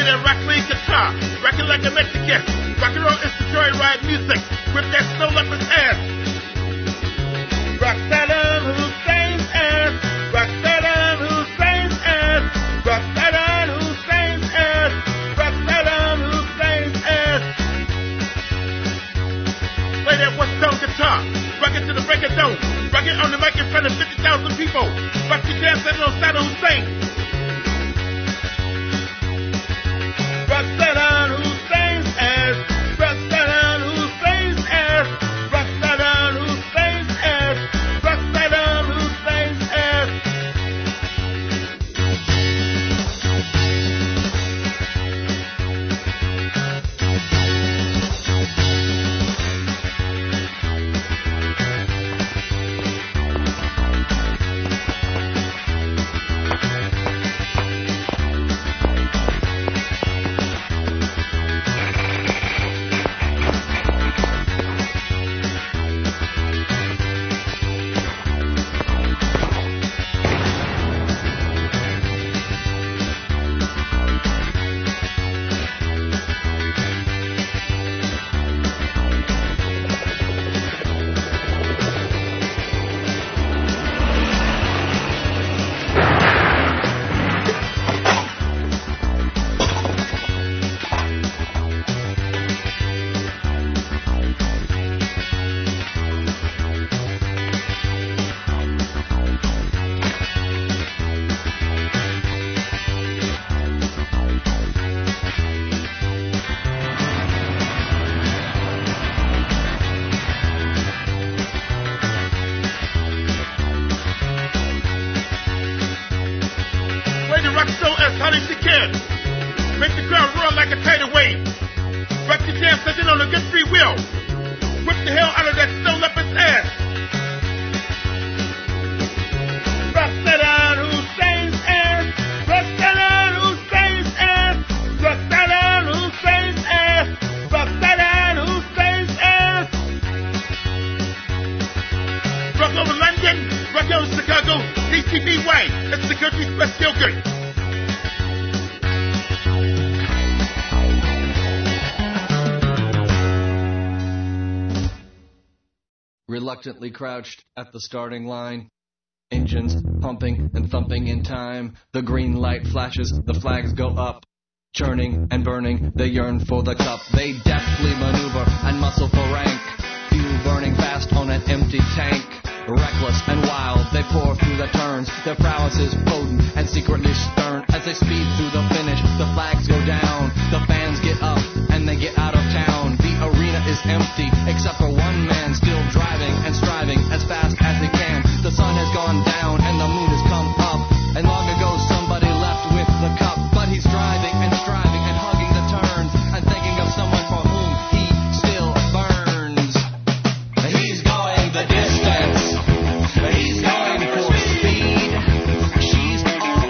that rock lead guitar, rockin' like a Mexican. Rock and roll is the joyride music. Whip that Snow Leopard's ass. Rock Saddam Hussein's ass. Rock Saddam Hussein's ass. Rock Saddam Hussein's ass. Rock Saddam Hussein's ass. Play that West Tone guitar. Rock it to the break of dawn. Rock it on the mic in front of 50,000 people. Rock your jam setting on Saddam Hussein. Rock Saddam Hussein's ass. Rock Saddam Hussein's ass. Rock Saddam Hussein's ass. Rock Saddam Hussein's ass. Reluctantly crouched at the starting line, engines pumping and thumping in time. The green light flashes, the flags go up, churning and burning, they yearn for the cup. They deftly maneuver and muscle for rank, fuel burning fast on an empty tank. Reckless and wild, they pour through the turns. Their prowess is potent and secretly stern. As they speed through the finish, the flags go down, the fans get up and they get out of town. The arena is empty except for one man still driving and striving as fast as he can. The sun has gone down and the moon has come up, and long ago somebody left with the cup. But he's driving and striving and hugging the turns and thinking of someone for whom he still burns. He's going the distance. He's going for speed. She's all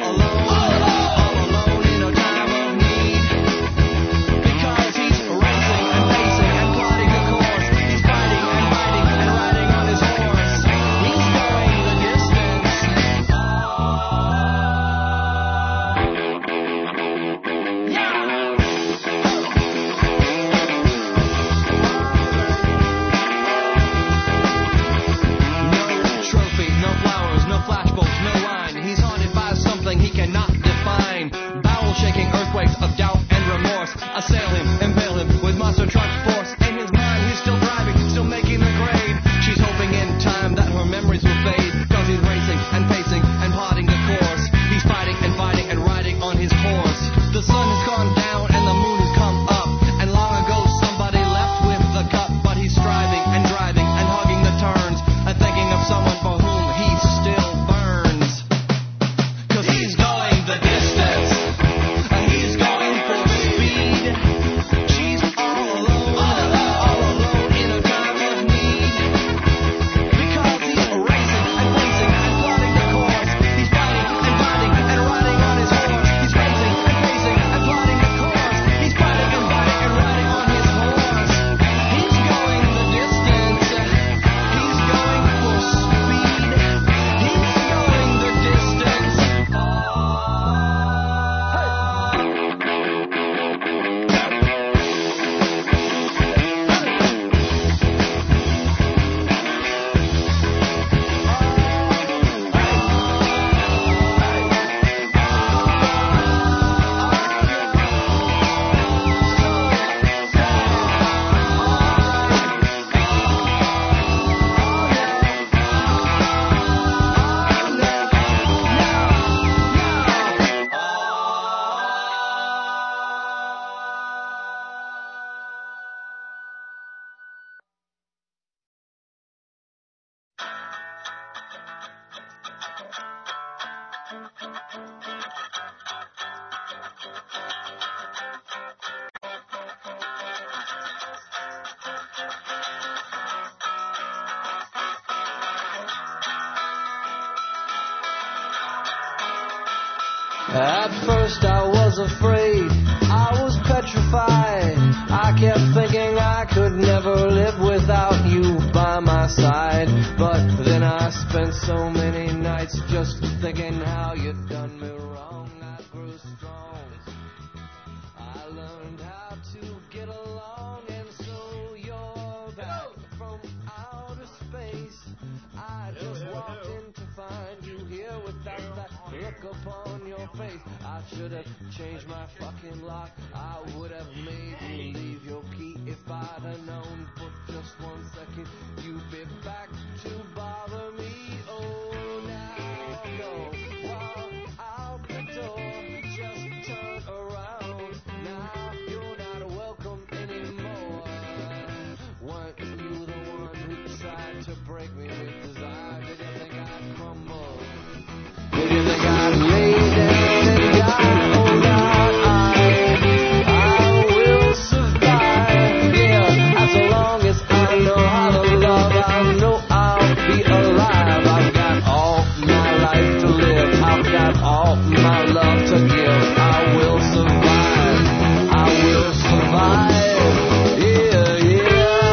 alone in a time of need. Because he's racing and pacing and plotting the course. He's fighting and fighting and riding on his horse. He's going the distance. No trophy, no flowers, no flashbulbs, no line. He's haunted by something he cannot define. Bowel-shaking earthquakes of doubt and remorse assail him, impale him with monster truck force. In his mind, he's still driving, still making the grade. She's hoping in time that her memories will fade, cause he's racing and pacing and plotting the course. He's fighting and fighting and riding on his horse. The sun has gone down and the moon has come up, and long ago somebody left with the cup. But he's striving and driving and hugging the turns and thinking of someone for whom he still burns. Cause he's going the distance. He's going for speed. She's all alone in a time of need. Because he's racing and pacing and plotting the course. He's fighting and fighting and riding on his horse. He's racing and pacing and plotting the course. At first I was afraid, I was petrified. I kept thinking I could never live without you by my side. But then I spent so many nights just thinking how you'd done me wrong. I grew strong, I learned how to get along, and so you're back from outer space. I just walked in to find you here without that look upon your face. I should have changed my fucking lock. I would have made you leave your key if I'd have known for just 1 second you'd be back to bother me. Oh, now go walk out the door, just turn around. Now you're not welcome anymore. Weren't you the one who tried to break me with desire? Did you think I'd crumble? Did you think I'd lay down and die? Oh God, I will survive. Yeah, as long as I know how to love, I know I'll be alive. I've got all my life to live. I've got all my love to give. I will survive. I will survive. Yeah, yeah.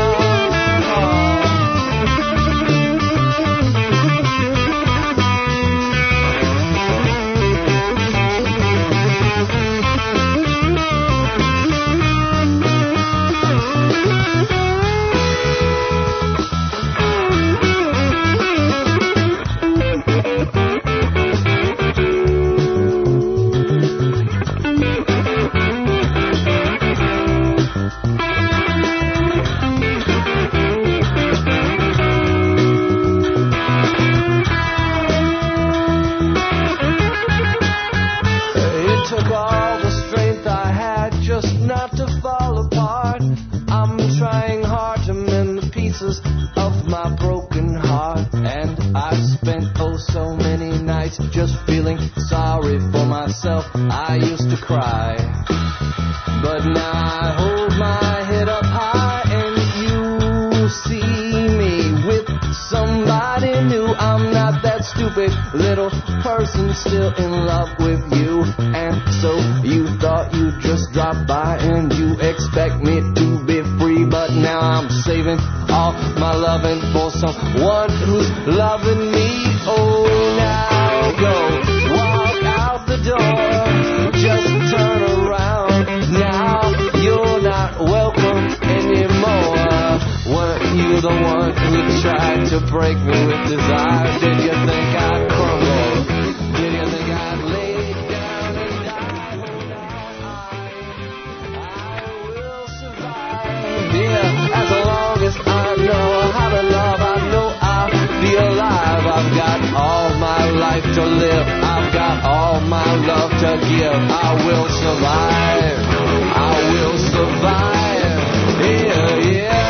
It took all the strength I had just not to fall apart. I'm trying hard to mend the pieces of my broken heart, and I've spent oh so many nights just feeling sorry for myself. I used to cry, but now I hold my head up high, and you see me with somebody new. I'm not that stupid little person still in love with you. And so you thought you'd just drop by and you expect me to be free, but now I'm saving all my loving for someone who's loving me. Oh, now go walk out the door, just turn around. Now you're not welcome anymore. Weren't you the one who tried to break me with desire? Did you think I'd crumble? Did you think I'd lay down and die? I will survive. Yeah, as long as I know how to love, I know I'll be alive. I've got all my life to live. I've got all my love to give. I will survive. I will survive. Yeah, yeah.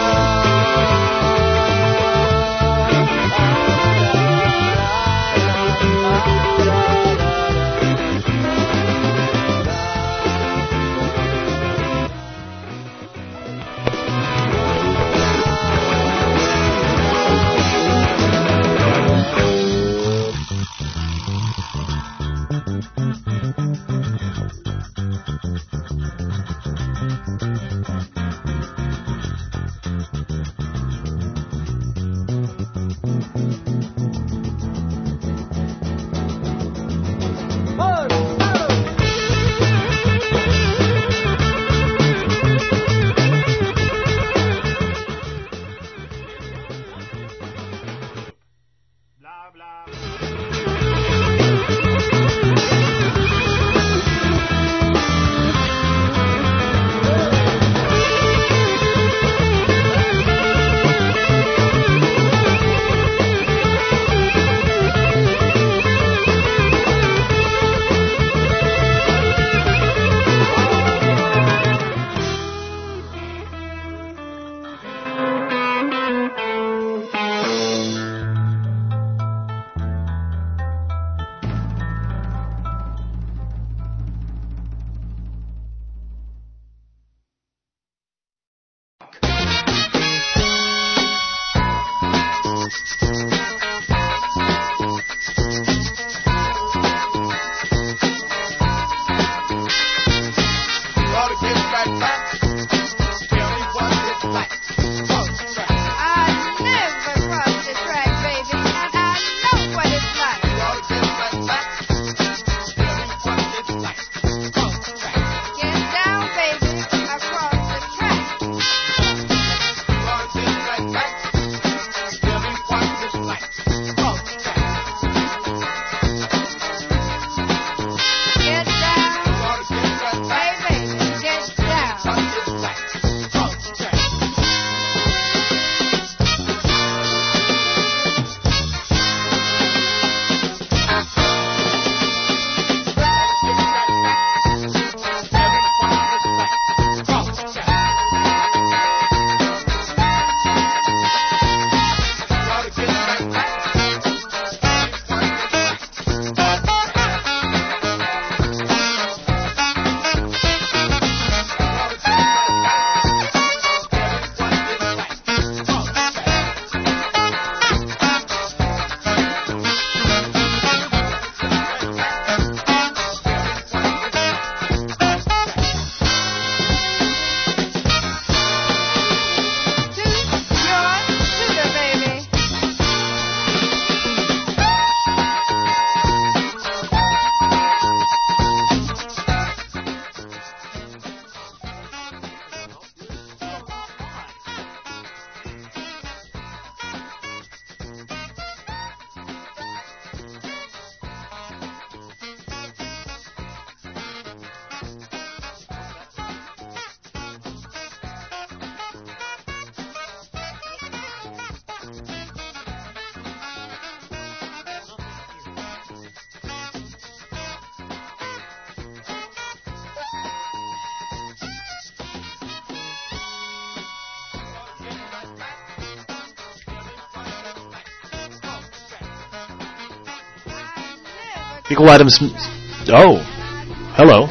Fecal items. Oh. Hello.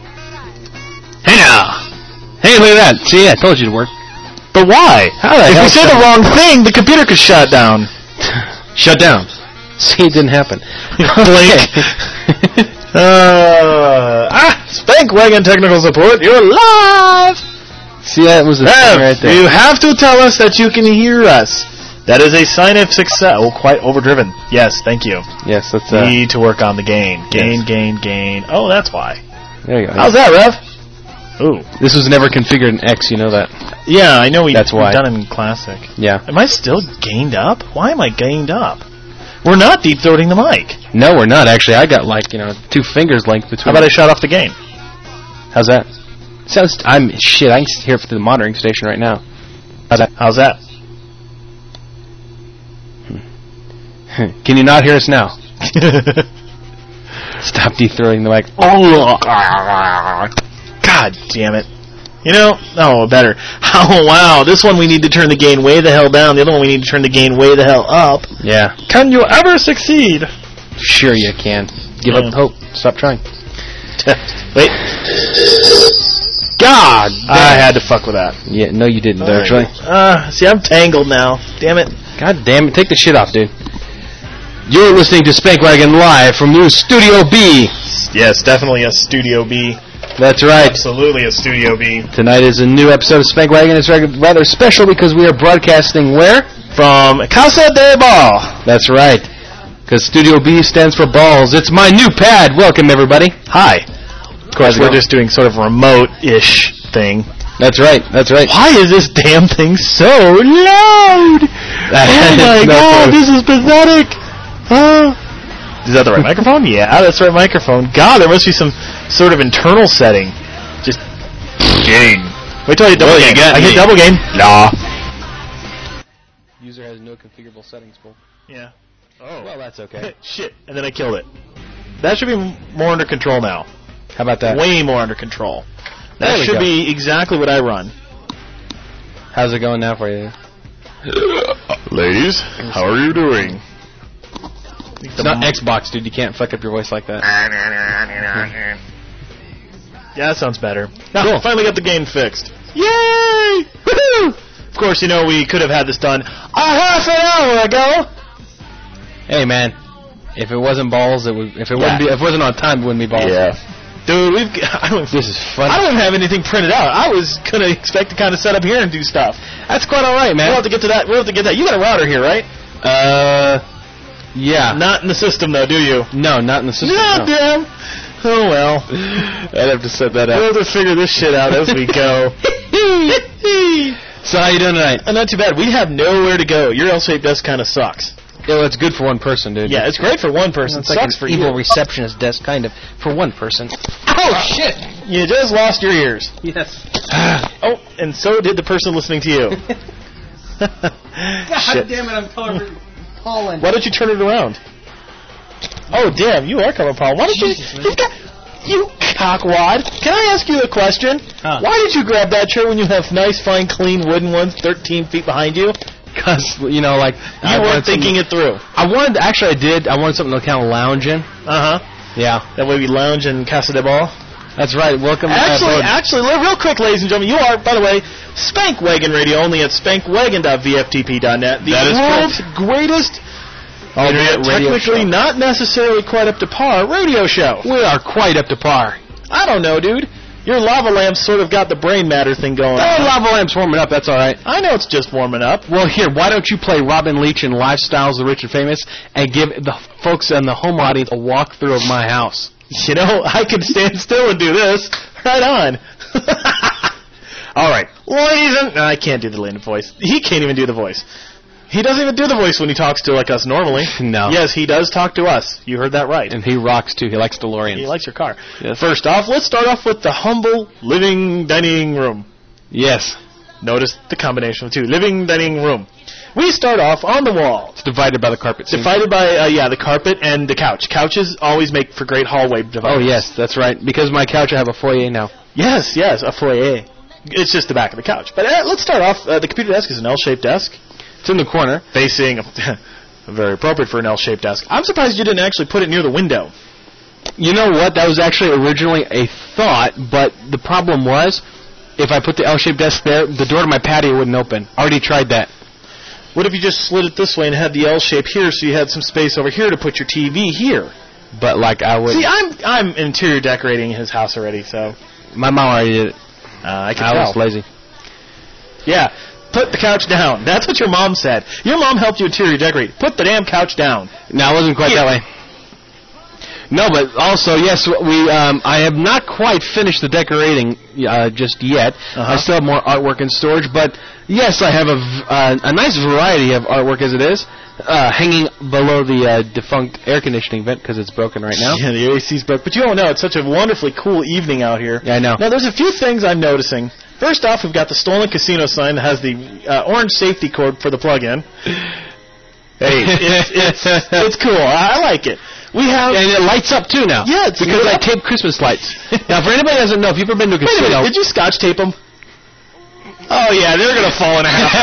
Hey now. Hey, look at that. See, I told you to work. But why? How the hell? If you say the wrong thing, the computer could shut down. Shut down. See, it didn't happen. Blink. Spank Wagon Technical Support, you're live! See, that was a thing right there. You have to tell us that you can hear us. That is a sign of success. Oh, quite overdriven. Yes, thank you. Yes, that's need to work on the gain. Gain. Oh, that's why. There you go. How's that, Rev? Ooh. This was never configured in X, you know that. Yeah, I know That's why. we've done it in Classic. Yeah. Am I still gained up? Why am I gained up? We're not deep-throating the mic. No, we're not, actually. I got, 2 fingers length between. How about I shut off the gain? How's that? Sounds. I can hear it through the monitoring station right now. How's that? Can you not hear us now? Stop deep-throating the mic. God damn it. You know, better. Oh, wow. This one we need to turn the gain way the hell down. The other one we need to turn the gain way the hell up. Yeah. Can you ever succeed? Sure you can. Give up hope. Stop trying. Wait. God damn. I had to fuck with that. Yeah, no you didn't, actually. See, I'm tangled now. Damn it. God damn it. Take the shit off, dude. You're listening to Spankwagon Live from New Studio B. Yes, definitely a Studio B. That's right. Absolutely a Studio B. Tonight is a new episode of Spankwagon. It's rather special because we are broadcasting where? From Casa de Ball. That's right. Because Studio B stands for balls. It's my new pad. Welcome, everybody. Hi. Of course, we're just doing sort of a remote-ish thing. That's right. Why is this damn thing so loud? Oh my God, this is pathetic. Is that the right microphone? Yeah, that's the right microphone. God, there must be some sort of internal setting. Just gain. Wait till I hit double gain. I hit double gain. Nah. User has no configurable settings, Paul. Yeah. Oh. Well, that's okay. Shit. And then I killed it. That should be more under control now. How about that? Way more under control. That should be exactly what I run. How's it going now for you? Ladies, how are you doing? It's not Xbox, dude. You can't fuck up your voice like that. Yeah, that sounds better. Now, cool. Finally got the game fixed. Yay! Woohoo! Of course, we could have had this done a half an hour ago. Hey, man. If it wasn't balls, it would. If it wasn't on time, it wouldn't be balls. Yeah. Dude, this is funny. I don't even have anything printed out. I was going to expect to kind of set up here and do stuff. That's quite all right, man. We'll have to get to that. You got a router here, right? Yeah. Not in the system, though, do you? No, not in the system. No, damn. Oh, well. I'd have to set that up. We'll have to figure this shit out as we go. So how you doing tonight? Not too bad. We have nowhere to go. Your L-shaped desk kind of sucks. Yeah, well, it's good for one person, dude. Yeah, it's great for one person. It's It like sucks for an evil you. receptionist desk, kind of, for one person. Oh, shit! You just lost your ears. Yes. Oh, and so did the person listening to you. God damn it, I'm color pollen. Why don't you turn it around? Oh, damn, you are color pollen. Why don't you cockwad. Can I ask you a question? Why did you grab that chair when you have nice, fine, clean wooden ones 13 feet behind you? Because, you know, like... You weren't thinking it through. I wanted something to kind of lounge in. Uh-huh. Yeah. That way we lounge in Casa de Ball. That's right. Welcome Actually, real quick, ladies and gentlemen, you are, by the way, Spankwagon Radio, only at spankwagon.vftp.net. The world's greatest, internet radio technically show. Not necessarily quite up to par, radio show. We are quite up to par. I don't know, dude. Your lava lamp's sort of got the brain matter thing going on. Lava lamp's warming up. That's all right. I know it's just warming up. Well, here, why don't you play Robin Leach in Lifestyles of the Rich and Famous and give the folks in the home audience a walkthrough of my house? You know, I can stand still and do this. Right on. All right. Ladies and... No, I can't do the Landon voice. He can't even do the voice. He doesn't even do the voice when he talks to like us normally. No. Yes, he does talk to us. You heard that right. And he rocks, too. He likes DeLoreans. He likes your car. Yes. First off, let's start off with the humble living dining room. Yes. Notice the combination of two. Living dining room. We start off on the wall. It's divided by the carpet. Divided by, the carpet and the couch. Couches always make for great hallway dividers. Oh, yes, that's right. Because my couch, I have a foyer now. Yes, a foyer. It's just the back of the couch. But let's start off. The computer desk is an L-shaped desk. It's in the corner. Facing, very appropriate for an L-shaped desk. I'm surprised you didn't actually put it near the window. You know what? That was actually originally a thought, but the problem was, if I put the L-shaped desk there, the door to my patio wouldn't open. Already tried that. What if you just slid it this way and had the L shape here so you had some space over here to put your TV here? But, like, I would... See, I'm interior decorating his house already, so... My mom already did it. I can tell. was lazy. Yeah. Put the couch down. That's what your mom said. Your mom helped you interior decorate. Put the damn couch down. No, it wasn't quite that way. No, but also, yes, I have not quite finished the decorating just yet. I still have more artwork in storage, but yes, I have a nice variety of artwork as it is, hanging below the defunct air conditioning vent because it's broken right now. Yeah, the AC's broke. But you don't know, it's such a wonderfully cool evening out here. Yeah, I know. Now, there's a few things I'm noticing. First off, we've got the Stolen Casino sign that has the orange safety cord for the plug-in. Hey, it's cool. I like it. We have... And it lights up, too, now. Yeah, it's because I tape Christmas lights. Now, for anybody who doesn't know, if you've ever been to a casino... Wait a minute, did you scotch tape them? Oh, yeah, they're going to fall in half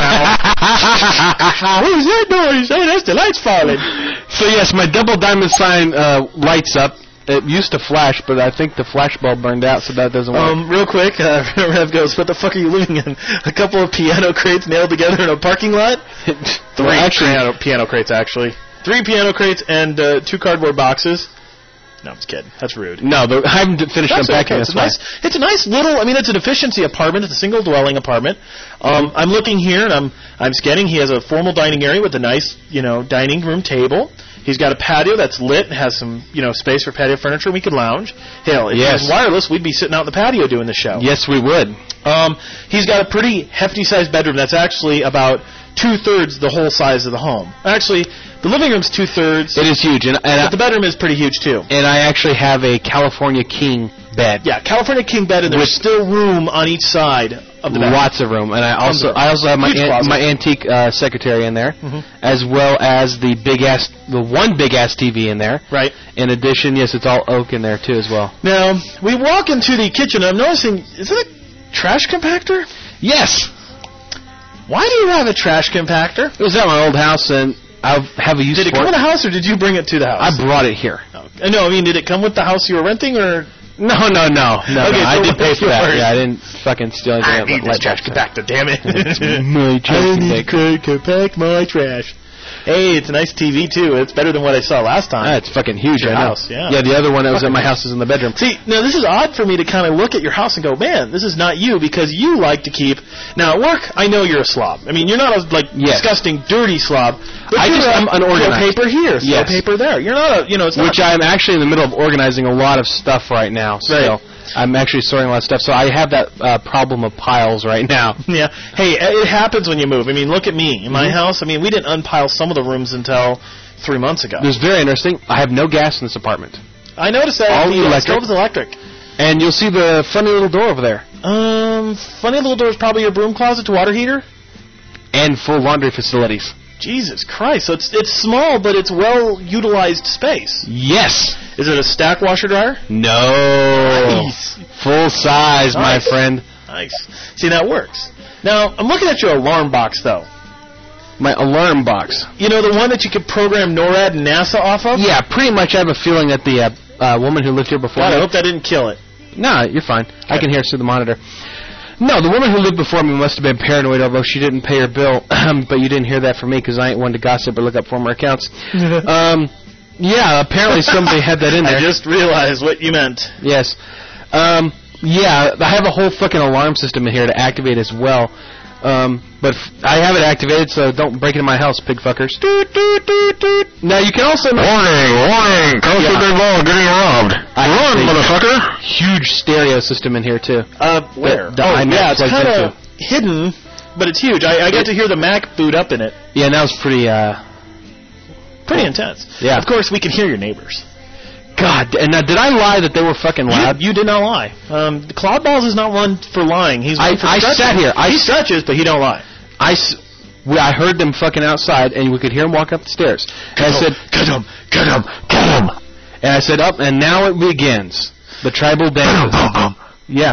now. What was that noise? Hey, that's the lights falling. So, yes, my double diamond sign lights up. It used to flash, but I think the flash bulb burned out, so that doesn't work. Real quick, Rev goes, what the fuck are you living in? A couple of piano crates nailed together in a parking lot? Three piano crates, actually. 3 piano crates and 2 cardboard boxes. No, I'm just kidding. That's rude. No, I haven't finished unpacking this. It's a nice little, it's an efficiency apartment. It's a single dwelling apartment. I'm looking here, and I'm scanning. He has a formal dining area with a nice, dining room table. He's got a patio that's lit and has some, space for patio furniture. We could lounge. Hell, if it was wireless, we'd be sitting out in the patio doing the show. Yes, we would. He's got a pretty hefty-sized bedroom. That's actually about 2/3 the whole size of the home. Actually, the living room's 2/3. It is huge. But the bedroom is pretty huge, too. And I actually have a California King bed. Yeah, California King bed, and there's still room on each side of the bed. Lots of room. And I also have my antique secretary in there, as well as the one big-ass TV in there. Right. In addition, yes, it's all oak in there, too, as well. Now, we walk into the kitchen, and I'm noticing, is it a trash compactor? Yes. Why do you have a trash compactor? It was at my old house, and I have a use for it. Did it come in the house, or did you bring it to the house? I brought it here. No, did it come with the house you were renting, or...? No. Okay, I did pay for that. Yeah, I didn't fucking steal anything. I need this trash compactor, damn it. My trash I need to compact my trash. Hey, it's a nice TV, too. It's better than what I saw last time. It's fucking huge. Your I know. house, yeah. Yeah, the other one that was at my house is in the bedroom. See, now this is odd for me to kind of look at your house and go, man, this is not you, because you like to keep... Now, at work, I know you're a slob. I mean, you're not a, disgusting, dirty slob. But I'm unorganized. Throw paper here, throw paper there. You're not a, it's Which I'm actually in the middle of organizing a lot of stuff right now, still. Right. I'm actually sorting a lot of stuff, so I have that problem of piles right now. Yeah. Hey, it happens when you move. I mean, look at me. In my house, I mean, we didn't unpile some of the rooms until 3 months ago. It was very interesting. I have no gas in this apartment. I noticed that. All electric. The stove is electric. And you'll see the funny little door over there. Funny little door is probably your broom closet to water heater? And full laundry facilities. Jesus Christ. So it's small, but it's well-utilized space. Yes. Is it a stack washer dryer? No. Nice. Full size, my friend. Nice. See, that works. Now, I'm looking at your alarm box, though. My alarm box. You know, the one that you could program NORAD and NASA off of? Yeah, pretty much I have a feeling that the woman who lived here before... God, I hope that didn't kill it. No, you're fine. Okay. I can hear it through the monitor. No, the woman who lived before me must have been paranoid, although she didn't pay her bill. But you didn't hear that from me because I ain't one to gossip or look up former accounts. Yeah, apparently somebody had that in there. I just realized what you meant. Yes. Yeah, I have a whole fucking alarm system in here to activate as well. But I have it activated, so don't break into my house, pig fuckers. Doot, doot, doot, doot. Now, you can also... Warning! Coastal Ball getting robbed. Run, motherfucker! Huge stereo system in here, too. Where? Yeah, it's kind of hidden, but it's huge. I get to hear the Mac boot up in it. Yeah, that was pretty... Pretty intense. Yeah. Of course, we can hear your neighbors. God, and now, did I lie that they were fucking loud? You did not lie. Cloud Balls is not one for lying. He's one for stretching. Sat here. He stretches, but he don't lie. I heard them fucking outside, and we could hear them walk up the stairs. And I said, get him, get him, get him. And I said, up, and now it begins. The tribal dance. Yeah.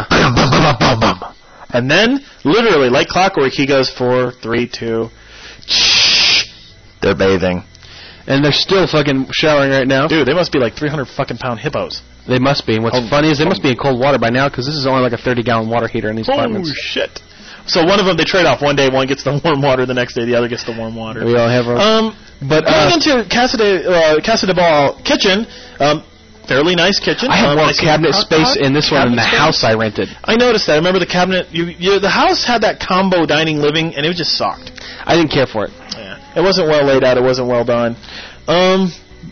And then, literally, like clockwork, he goes 4, 3, 2. Shh. They're bathing. And they're still fucking showering right now. Dude, they must be like 300 fucking pound hippos. They must be. And what's funny is they must be in cold water by now because this is only like a 30-gallon water heater in these apartments. Oh, shit. So one of them, they trade off. One day, one gets the warm water. The next day, the other gets the warm water. We all have our... But going into Casa de Ball kitchen, fairly nice kitchen. I have more cabinet space in this one than the house I rented. I noticed that. I remember the cabinet. The house had that combo dining living, and it just sucked. I didn't care for it. Yeah. It wasn't well laid out. It wasn't well done. I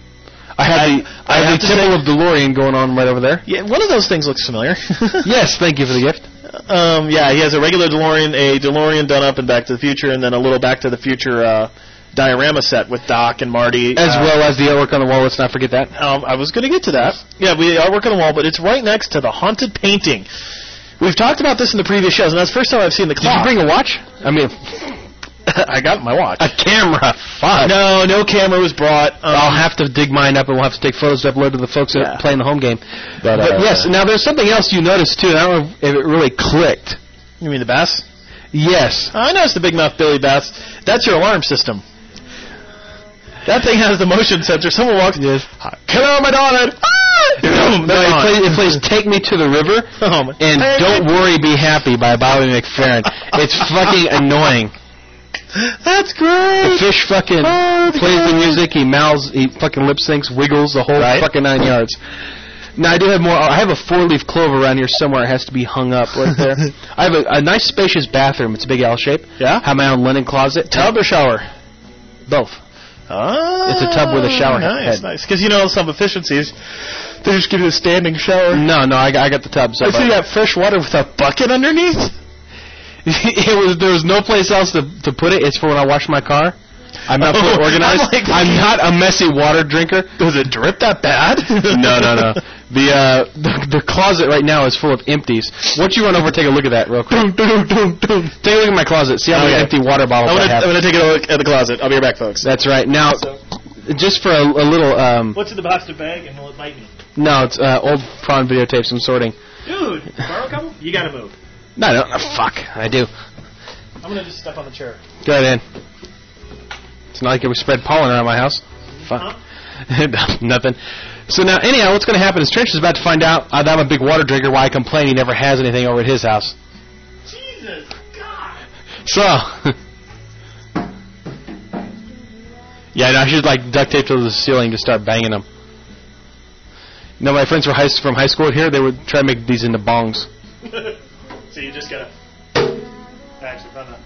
have the Temple of DeLorean going on right over there. Yeah, one of those things looks familiar. Yes, thank you for the gift. Yeah, he has a regular DeLorean, a DeLorean done up in Back to the Future, and then a little Back to the Future diorama set with Doc and Marty. As well as the artwork on the wall, let's not forget that. I was going to get to that. Yeah, the artwork on the wall, but it's right next to the haunted painting. We've talked about this in the previous shows, and that's the first time I've seen the clock. Did you bring a watch? I mean... I got my watch. A camera. Fuck. No camera was brought. I'll have to dig mine up, and we'll have to take photos to upload to the folks that are playing the home game. But yes, now there's something else you noticed, too, and I don't know if it really clicked. You mean the bass? Yes. I noticed the big mouth Billy Bass. That's your alarm system. That thing has the motion sensor. Someone walks. Yes. Hello, my darling. It plays Take Me to the River and Don't Worry, Be Happy by Bobby McFerrin. It's fucking annoying. That's great. The fish fucking plays the music. He mouths. He fucking lip syncs, wiggles the whole fucking 9 yards. Now I do have more. I have a 4-leaf clover around here somewhere. It has to be hung up right there. I have a nice spacious bathroom. It's a big L shape. Yeah. Have my own linen closet. Tub or shower? Both. It's a tub with a shower head. Nice. Because some efficiencies, they just give you a standing shower. No, I got the tub. I see you have fresh water with a bucket underneath. There was no place else to put it. It's for when I wash my car. I'm not fully organized. I'm not a messy water drinker. Does it drip that bad? No. The closet right now is full of empties. Why don't you run over and take a look at that real quick? Take a look at my closet. See how many empty water bottles I have. I'm going to take a look at the closet. I'll be right back, folks. That's right. Now, just for a little... What's in the plastic bag, and will it bite me? No, it's old prawn videotapes I'm sorting. Dude, borrow a couple? You got to move. No, fuck. I do. I'm going to just step on the chair. Go ahead in. It's not like it was spread pollen around my house. Fuck. Nothing. So now, anyhow, what's going to happen is Trench is about to find out that I'm a big water drinker, why I complain he never has anything over at his house. Jesus, God. So, Yeah, I should like duct tape to the ceiling to start banging them. You know, my friends from high school here, they would try to make these into bongs. So you just gotta actually run that.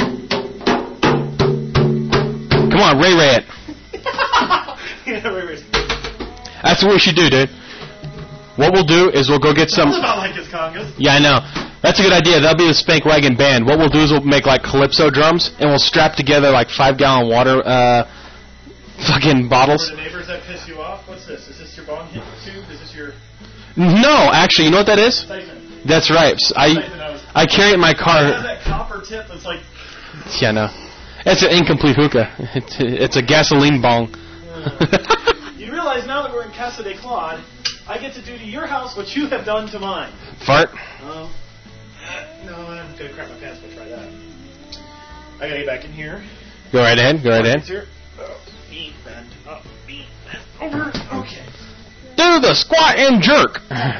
Come on, Ray it. Yeah, Ray. That's what we should do, dude. What we'll do is we'll go get some... It's about like his congas. Yeah, I know. That's a good idea. That'll be the Spank Wagon band. What we'll do is we'll make like calypso drums, and we'll strap together like 5-gallon water fucking bottles. For the neighbors that piss you off, what's this? Is this your bong hit tube? Is this your... No, actually, you know what that is? Titan. That's right. I carry it in my car. It has that copper tip that's like... Yeah, no. It's an incomplete hookah. It's a gasoline bong. You realize now that we're in Casa de Claude, I get to do to your house what you have done to mine. Fart? No, I'm going to crap my pants if I try that. I got to get back in here. Go right ahead. Here. Knee bend up, knee bend over. Okay. Do the squat and jerk.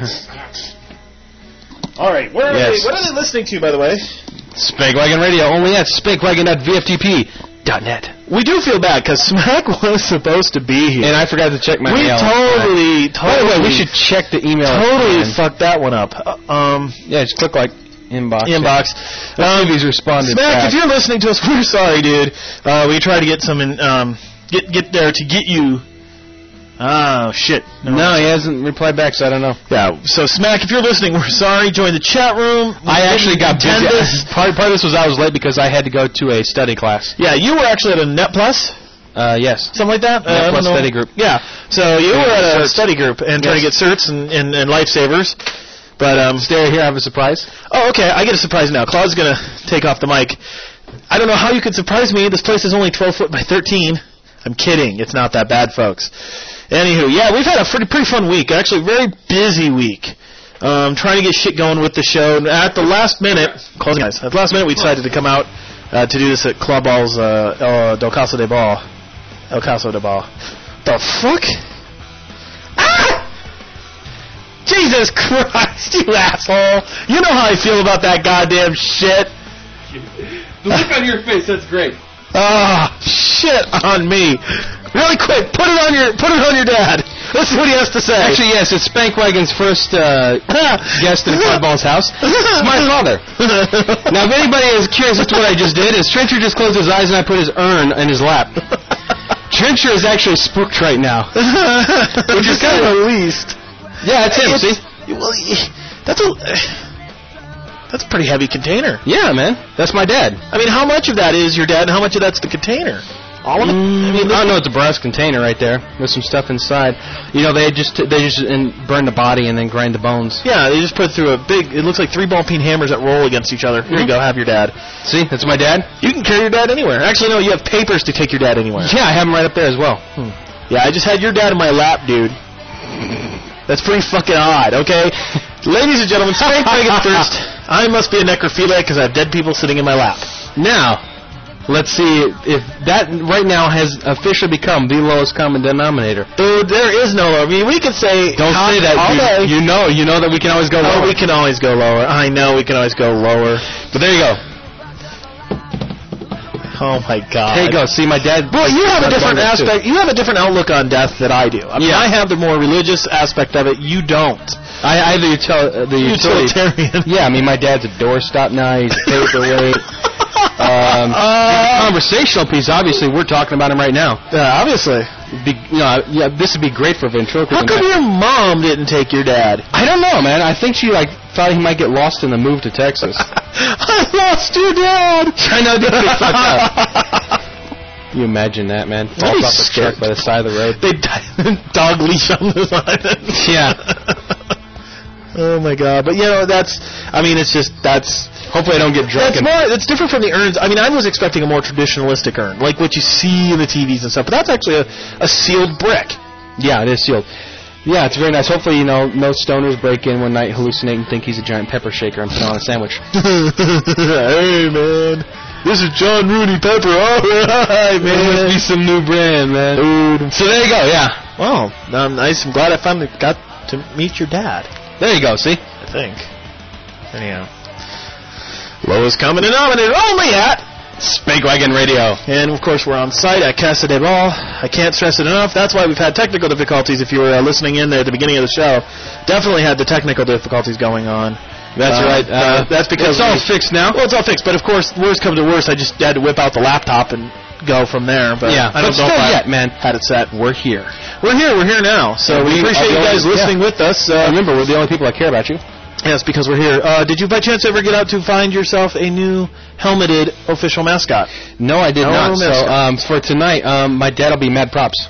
All right. What are they listening to, by the way? Spank Wagon Radio, only at spankwagon.vftp.net. We do feel bad because Smack was supposed to be here, and I forgot to check my mail. Totally. By the way, we should check the email. Totally fucked that one up. Yeah, just click like inbox. Let's see if he's responded. Smack, back. if you're listening to us, we're sorry, dude. We tried to get some get there to get you. Oh, shit. No, he hasn't replied back, so I don't know. Yeah, so Smack, if you're listening, we're sorry. Join the chat room. I actually got busy. Part of this was I was late because I had to go to a study class. Yeah, you were actually at a Net Plus? Yes. Something like that? Net Plus study group. Yeah, so you were at a study group and trying to get certs and lifesavers. But stay here, I have a surprise. Oh, okay, I get a surprise now. Claude's going to take off the mic. I don't know how you could surprise me. This place is only 12 foot by 13. I'm kidding. It's not that bad, folks. Anywho, yeah, we've had a pretty fun week. Actually, very busy week. Trying to get shit going with the show. And at the last minute, we decided to come out to do this at Club Ball's Del Caso de Ball. El Caso de Ball. The fuck? Ah! Jesus Christ, you asshole. You know how I feel about that goddamn shit. The look on your face, that's great. Ah, shit on me. Really quick, put it on your dad. Let's see what he has to say. Actually, yes, it's Spank Wagon's first guest in Club Ball's house. It's my father. Now, if anybody is curious as to what I just did, is Trencher just closed his eyes and I put his urn in his lap. Trencher is actually spooked right now. Which is kind of released. Yeah, that's him, see? Well, that's a pretty heavy container. Yeah, man. That's my dad. I mean, how much of that is your dad and how much of that's the container? All of it? I mean, I don't know. It's a brass container right there. There's some stuff inside. You know, they just burn the body and then grind the bones. Yeah, they just put it through it looks like 3 ball-peen hammers that roll against each other. Here you go, have your dad. See, that's my dad. You can carry your dad anywhere. Actually, no, you have papers to take your dad anywhere. Yeah, I have them right up there as well. Yeah, I just had your dad in my lap, dude. That's pretty fucking odd, okay? Ladies and gentlemen, Spank Wagon first. I must be a necrophiliac because I have dead people sitting in my lap. Now, let's see if that right now has officially become the lowest common denominator. Dude, there is no lower. I mean, we could say... Don't say that. You know that we can always go lower. Oh, we can always go lower. I know we can always go lower. But there you go. Oh, my God. There you go. See, my dad... Well, you have a different aspect. You have a different outlook on death than I do. I mean, I have the more religious aspect of it. You don't. I the utilitarian. Yeah, I mean, my dad's a doorstop now. He's a paperweight. Conversational piece, obviously, we're talking about him right now. Yeah, obviously. This would be great for ventriloquism. How come your mom didn't take your dad? I don't know, man. I think she thought he might get lost in the move to Texas. I lost your dad. I know, dude. You imagine that, man? Falls off the truck by the side of the road. They dog leash on the side. Yeah. Oh my God! But that's. Hopefully, I don't get drunk. That's different from the urns. I mean, I was expecting a more traditionalistic urn, like what you see in the TVs and stuff. But that's actually a sealed brick. Yeah, it is sealed. Yeah, it's very nice. Hopefully, no stoners break in one night, hallucinate, and think he's a giant pepper shaker and put on a sandwich. Hey, man. This is John Rooney Pepper. All right, man. There must be some new brand, man. Dude. So there you go, yeah. Well, nice. I'm glad I finally got to meet your dad. There you go, see? I think. Anyhow. Lowest common denominator only at Spankwagon Radio. And, of course, we're on site at Casa de Ball. I can't stress it enough. That's why we've had technical difficulties. If you were listening in there at the beginning of the show, definitely had the technical difficulties going on. That's right. That's because it's all fixed now. Well, it's all fixed, but, of course, worst come to worst, I just had to whip out the laptop and go from there. But yeah, I don't know still if yet, man. Had it set. We're here. We're here now. So we appreciate you guys listening with us. Remember, we're the only people that care about you. Yes, because we're here. Did you by chance ever get out to find yourself a new helmeted official mascot? No, I did not. So for tonight, my dad will be Mad Props.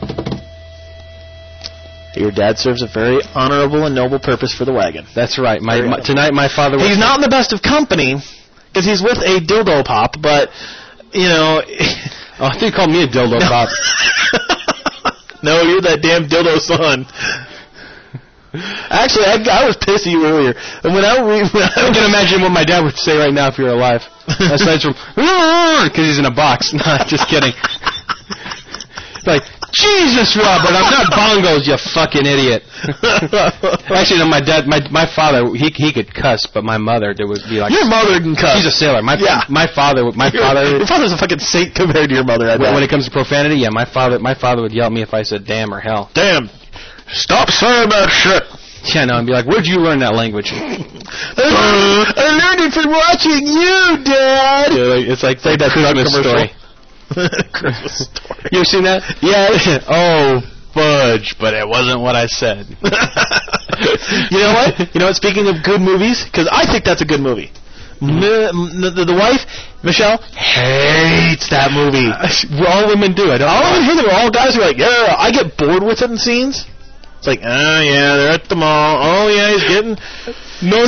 Your dad serves a very honorable and noble purpose for the wagon. That's right. Tonight, my father. He's not in the best of company because he's with a dildo pop, but you know. Oh, I think he called me a dildo pop. No, you're that damn dildo son. Actually, I was pissed at you earlier. And when I can imagine what my dad would say right now if you were alive. Aside from, because he's in a box. No, just kidding. Like, Jesus, Robert, I'm not bongos, you fucking idiot. Actually, no, my dad, my father, he could cuss, but my mother would be like, your mother can cuss. She's a sailor. My father. Your father's a fucking saint compared to your mother. When it comes to profanity, yeah, my father would yell at me if I said damn or hell. Damn. Stop saying that shit. Yeah, no, and be like, where'd you learn that language? I learned it from watching you, Dad. Yeah, it's like that Christmas story. Christmas story. You ever seen that? Yeah. Oh, fudge, but it wasn't what I said. You know what? You know what? Speaking of good movies, because I think that's a good movie. The wife, Michelle, hates that movie. All women do. All women hate it. All guys are like, yeah, I get bored with it in scenes. It's like, oh, yeah, they're at the mall. Oh, yeah, he's getting... No.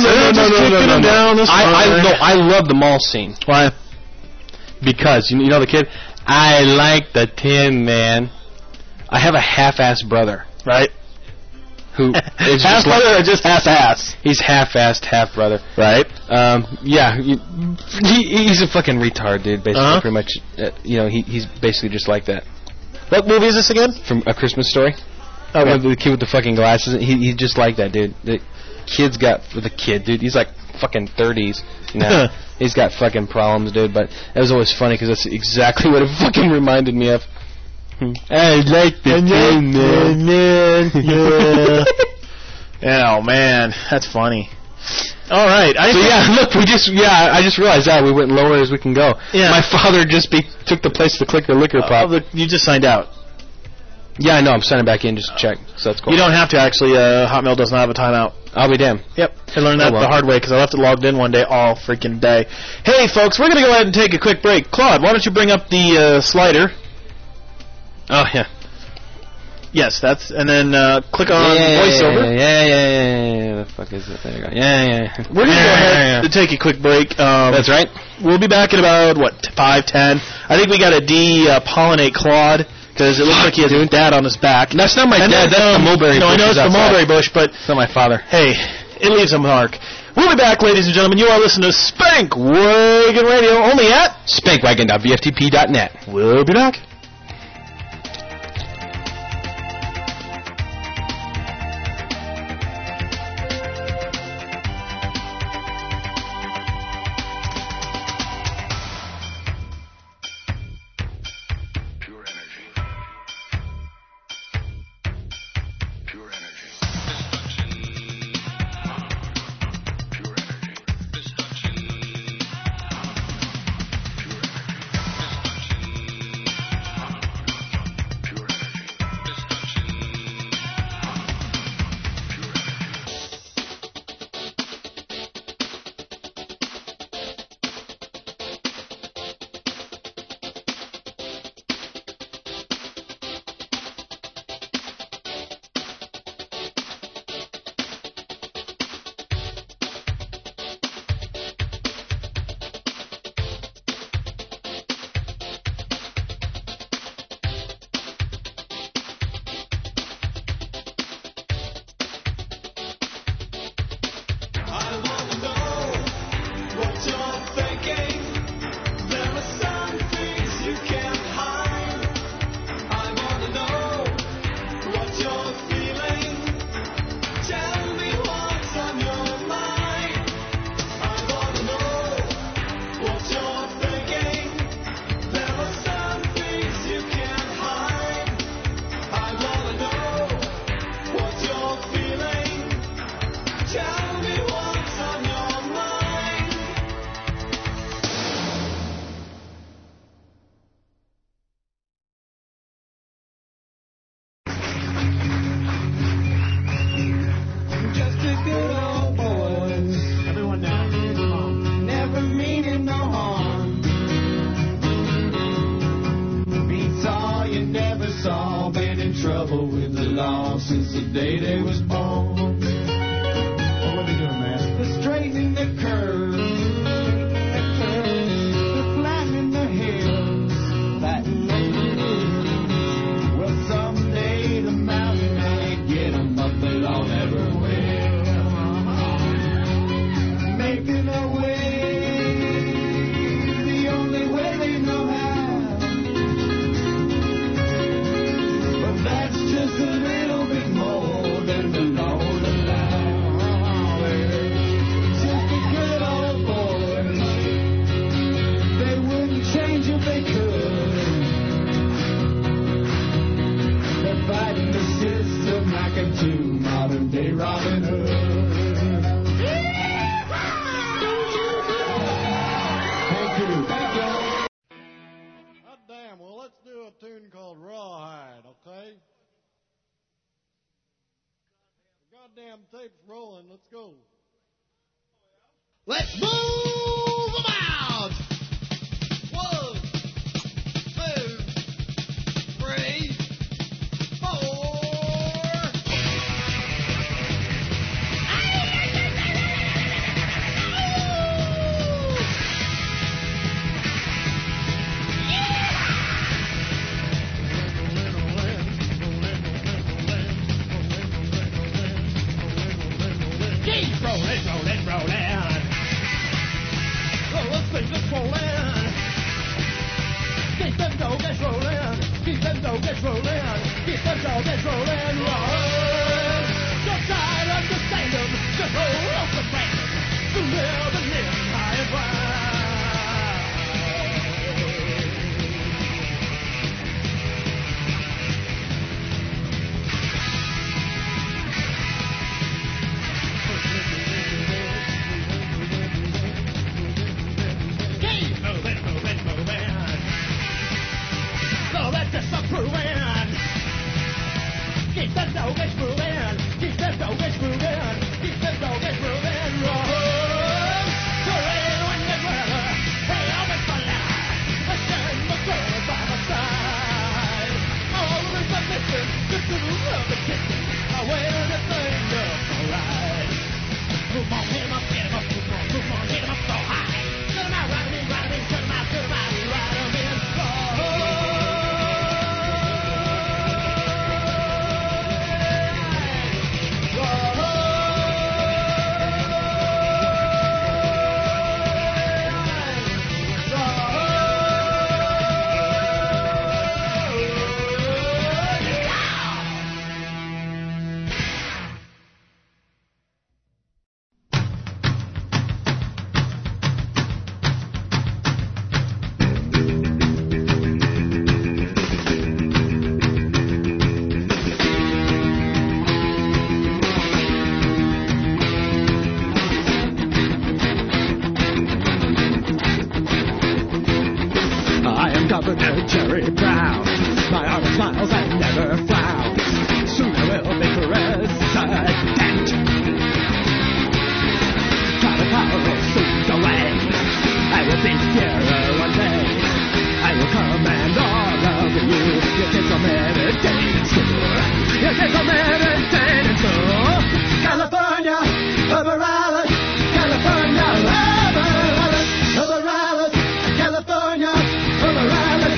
I love the mall scene. Why? Because, you know the kid? I like the Tin Man. I have a half-assed brother. Right. Who is half brother or just half-ass? He's half-assed, half-brother. Right. Yeah, he's a fucking retard, dude, basically, pretty much. He's basically just like that. What movie is this again? From A Christmas Story. Okay. The kid with the fucking glasses. He's just like that, dude. The kid, dude. He's like fucking 30s. You know? He's got fucking problems, dude. But it was always funny because that's exactly what it fucking reminded me of. I like the Tin Man. Oh man, that's funny. All right. I just realized that we went lower as we can go. Yeah. My father just took the place of the Clicker Liquor Pop. You just signed out. Yeah, I know. I'm signing back in just to check. So that's cool. You don't have to, actually. Hotmail does not have a timeout. I'll be damned. Yep. I learned that the hard way because I left it logged in one day all freaking day. Hey, folks, we're going to go ahead and take a quick break. Claude, why don't you bring up the slider? Oh, yeah. Yes, and then click on voiceover. Yeah. The fuck is it? There you go. Yeah. We're going to go ahead and take a quick break. That's right. We'll be back in about, 5:10. I think we got to de-pollinate Claude. Because it looks like he has his dad on his back. That's not my dad. That's the mulberry bush. No, I know it's the mulberry bush, but... It's not my father. Hey, it leaves a mark. We'll be back, ladies and gentlemen. You are listening to Spankwagon Radio, only at... Spankwagon.vftp.net. We'll be back. trouble with the law since the day they was born. What are they doing, man? They're straightening the curves. They're flattening the hills. Flattening the hills. Well, someday the mountain may get them, but the law never will. Making a way, the only way they know how. But that's just a little bit more than the law would allow. Just a good old boys, they wouldn't change if they could. They're fighting the system like a true modern day Robin Hood. Damn, well, let's do a tune called Rawhide, okay? The goddamn tape's rolling. Let's go. Let's move them out! 1, 2, 3, 4. Keep rolling, rolling, rolling. Oh, let's keep this rolling. Keep them doggers rolling. Keep them doggers rolling. Keep them doggers rolling. Rolling. Don't try to understand them. Just roll off the brand. To live and live high and wide. Keep moving, moving, moving. So that's just a proving. Keep the doggers moving. Keep the doggers moving. Keep the doggers moving. Roll. Terrain when the weather. Hey, I'll be for life. I stand the girl by my side. All the submission. Just to love the kitchen. I wear the thing up alright. Move on, hit 'em up, get 'em up, move on, hit 'em up so high. Turn 'em out, ride 'em in, ride 'em in, turn 'em out, ride 'em in. I am Governor Jerry Brown. My arm smiles and never frowns. Soon I will be president. Try power will soon go away. I will be here one day. I will command all of you. You kids are meditating school. You kids are meditating school. California, over Alice. California, over Alice. Over Alice. California, over Alice.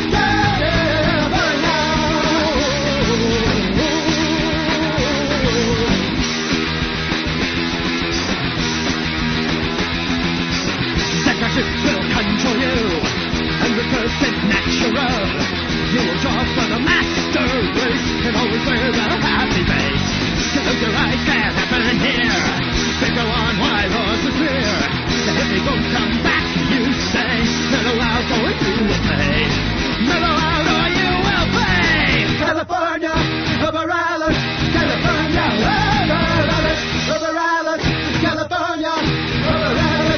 Censorship will control you, and because it's natural, you will draw from a master race and always wear the happy face. Close your eyes, can't happen here. They go on while horses fear. And if they don't come back, you say, mellow out or you will pay. Mellow out or you will pay. California, over Alice. California, over Alice. Over Alice. California, over Alice.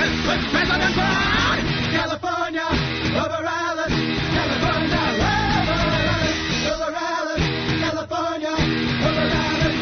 President Brown, California, over Alice, California, over Alice, California, over Alice,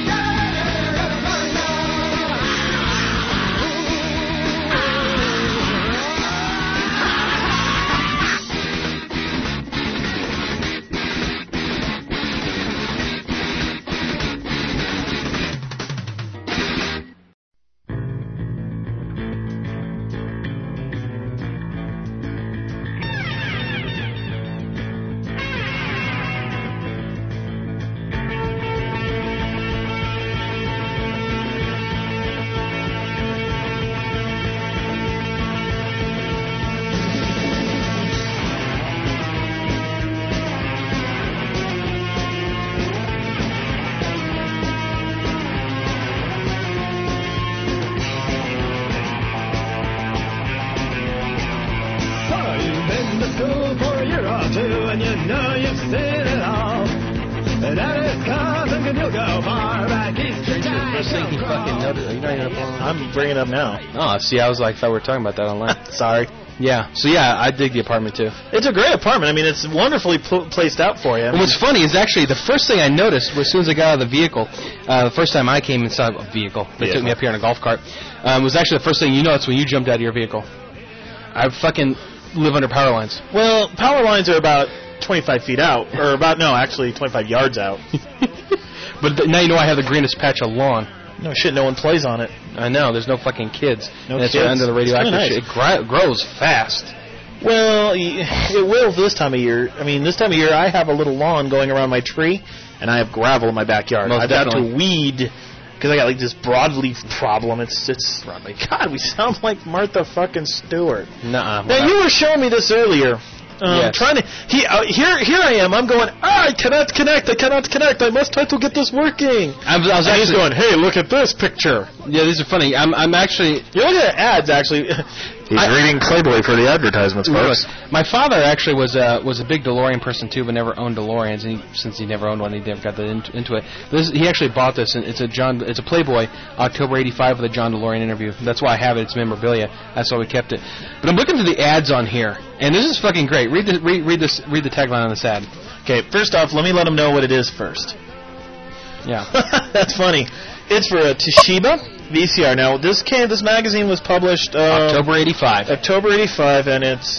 you've been to school for a year or two, and you know you've seen it all. And that is cousin, and you'll go far back east. First thing he fucking noticed. Are you not gonna pull I'm bringing it up now. Oh, see, I was like, thought we were talking about that online. Sorry. Yeah. So yeah, I dig the apartment too. It's a great apartment. I mean, it's wonderfully placed out for you. And what's funny is actually the first thing I noticed as soon as I got out of the vehicle, the first time I came inside a vehicle, they took me up here in a golf cart, was actually the first thing you noticed when you jumped out of your vehicle. I fucking live under power lines. Well, power lines are about 25 feet out, or actually 25 yards out. But now you know I have the greenest patch of lawn. No shit, no one plays on it. I know, there's no fucking kids. No and kids. It's under the radioactive It's shit. kinda It grows fast. Well, it will this time of year. I mean, this time of year I have a little lawn going around my tree, and I have gravel in my backyard. Most I've got definitely. to weed because I got like this broadleaf problem. It's God, we sound like Martha fucking Stewart. Nuh-uh. Now you were showing me this earlier. Yes. Trying to here I am. I'm going. I cannot connect. I must try to get this working. I was And he's actually going. Hey, look at this picture. Yeah, these are funny. I'm actually. You're looking at ads actually. He's reading Playboy for the advertisements, folks. My father actually was a big DeLorean person too, but never owned DeLoreans. And since he never owned one, he never got into it. He actually bought this, and it's a Playboy October '85 with a John DeLorean interview. That's why I have it. It's memorabilia. That's why we kept it. But I'm looking through the ads on here, and this is fucking great. Read the tagline on this ad. Okay, first off, let me let them know what it is first. Yeah. That's funny. It's for a Toshiba VCR. Now, this magazine was published October '85. October '85, and it's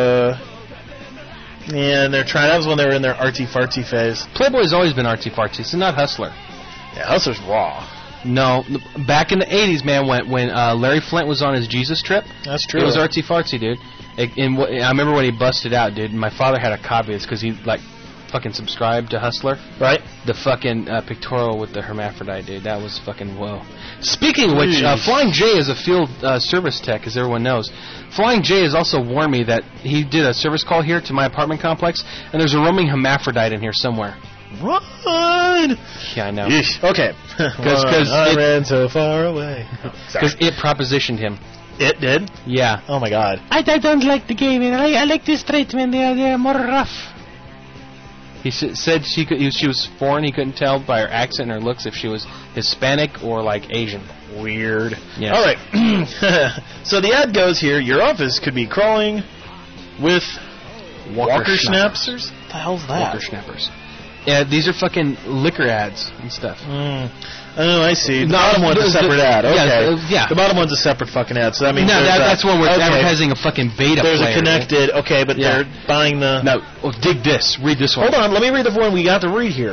and they're trying. That was when they were in their artsy fartsy phase. Playboy's always been artsy fartsy. It's not Hustler. Yeah, Hustler's raw. No, back in the '80s, man, when Larry Flint was on his Jesus trip, That's true. it was artsy fartsy, dude. I remember when he busted out, dude. My father had a copy of this because he fucking subscribed to Hustler. Right. The fucking pictorial with the hermaphrodite, dude. That was fucking whoa. Speaking of which, Flying J is a field service tech, as everyone knows. Flying J has also warned me that he did a service call here to my apartment complex, and there's a roaming hermaphrodite in here somewhere. Run! Yeah, I know. Yeesh. Okay. Because I ran so far away. Because it propositioned him. It did? Yeah. Oh my God. I don't like the gay men. I like the straight men. They're more rough. He said she was foreign. He couldn't tell by her accent and her looks if she was Hispanic or like Asian. Weird. Yes. All right. So the ad goes here. Your office could be crawling with Walker Schnappers. What the hell's that? Walker Schnappers. Yeah, these are fucking liquor ads and stuff. Oh, I see. The bottom one's a separate ad. Okay. Yeah. The bottom one's a separate fucking ad. So that means that's one where it's advertising a fucking beta There's player. a connected. Okay, but they're buying the. No, dig this. Read this one. Hold on. Let me read the one we got to read here.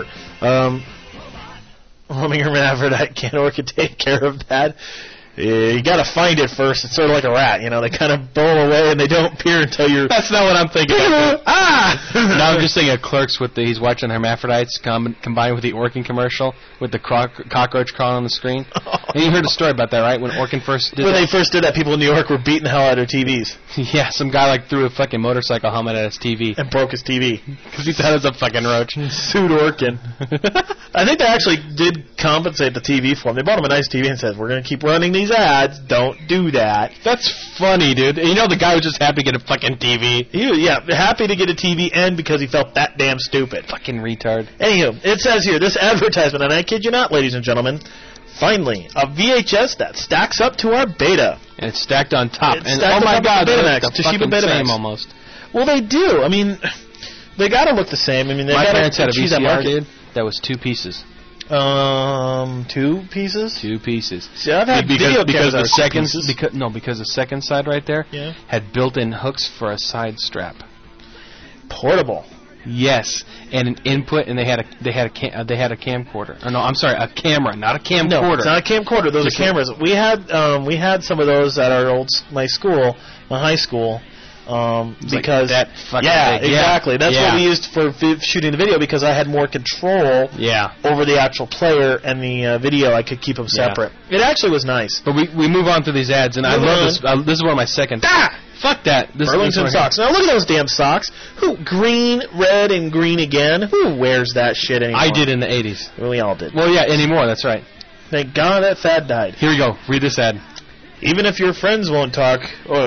Roaming hermaphrodite can't or can take care of that. You gotta find it first. It's sort of like a rat, you know. They kind of burrow away and they don't appear until you're. That's not what I'm thinking. Now I'm just thinking of Clerks with he's watching hermaphrodites combined with the Orkin commercial with the cockroach crawling on the screen. And you heard a story about that, right? When Orkin first did when they first did that, people in New York were beating the hell out of their TVs. Yeah, some guy threw a fucking motorcycle helmet at his TV and broke his TV because he thought it was a fucking roach. Sued Orkin. I think they actually did compensate the TV for him. They bought him a nice TV and said, "We're gonna keep running these ads. Don't do that." That's funny, dude. You know, the guy was just happy to get a fucking TV. He was, happy to get a TV and because he felt that damn stupid. Fucking retard. Anywho, it says here, this advertisement, and I kid you not, ladies and gentlemen, Finally, a VHS that stacks up to our beta. And it's stacked on top. It's And stacked oh my on top god, of the they're Betamax, the Toshiba fucking Betamax. same almost. Well, they do. I mean, they gotta look the same. I mean, they My gotta parents had a choose that VCR, market. dude. That was 2 pieces. 2 pieces. 2 pieces. See, I've had because video because cameras the that are 2 second pieces. because the second side right there Yeah. had built-in hooks for a side strap. Portable. Yes, and an input, and they had a camcorder. Oh, no, I'm sorry, a camera, not a camcorder. No, it's not a camcorder. Those Just are cameras. We had some of those at our my high school. Because that fucking yeah, thing. exactly. That's Yeah. what we used for shooting the video because I had more control Yeah. over the actual player and the video. I could keep them Yeah. separate. It actually was nice. But we move on through these ads, and I Moving love on. this. This is one of my second. Fuck that. This Burlington this socks. Now look at those damn socks. Who green, red, and green again? Who wears that shit anymore? I did in the 80s. We all did. Well, yeah, anymore. That's right. Thank God that fad died. Here we go. Read this ad. Even if your friends won't talk,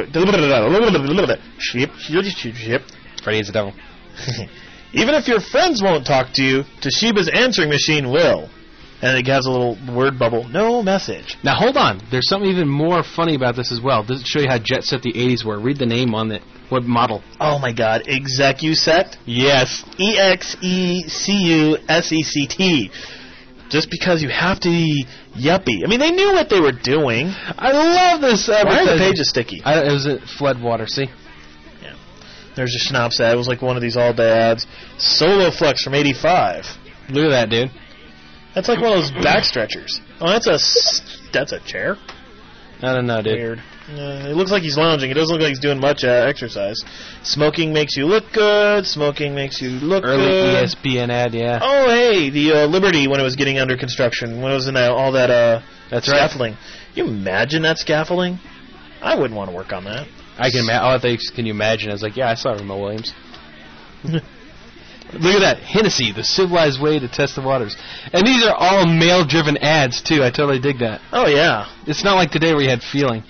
ship. Freddy is the devil. Even if your friends won't talk to you, Toshiba's answering machine will. And it has a little word bubble. No message. Now hold on. There's something even more funny about this as well. This will show you how jet set the 80s were. Read the name on it. What model? Oh my God. Execusect? Yes. EXECUSECT. Just because you have to be yuppie. I mean, they knew what they were doing. I love this. Why are the pages sticky? It was at Floodwater. See? There's a Schnapps ad. It was like one of these all-day ads. Solo Flex from 85. Look at that, dude. That's like one of those back stretchers. Oh, that's a chair? I don't know, dude. Weird. It looks like he's lounging. It doesn't look like he's doing much exercise. Smoking makes you look good. Smoking makes you look Early good. ESPN ad, yeah. Oh, hey, the Liberty when it was getting under construction, when it was in all that That's right. scaffolding. You imagine that scaffolding? I wouldn't want to work on that. I can imagine. All I think, can you imagine? I was like, yeah, I saw Remote Williams. Look at that. Hennessy, the civilized way to test the waters. And these are all male-driven ads, too. I totally dig that. Oh, yeah. It's not like today where you had feeling.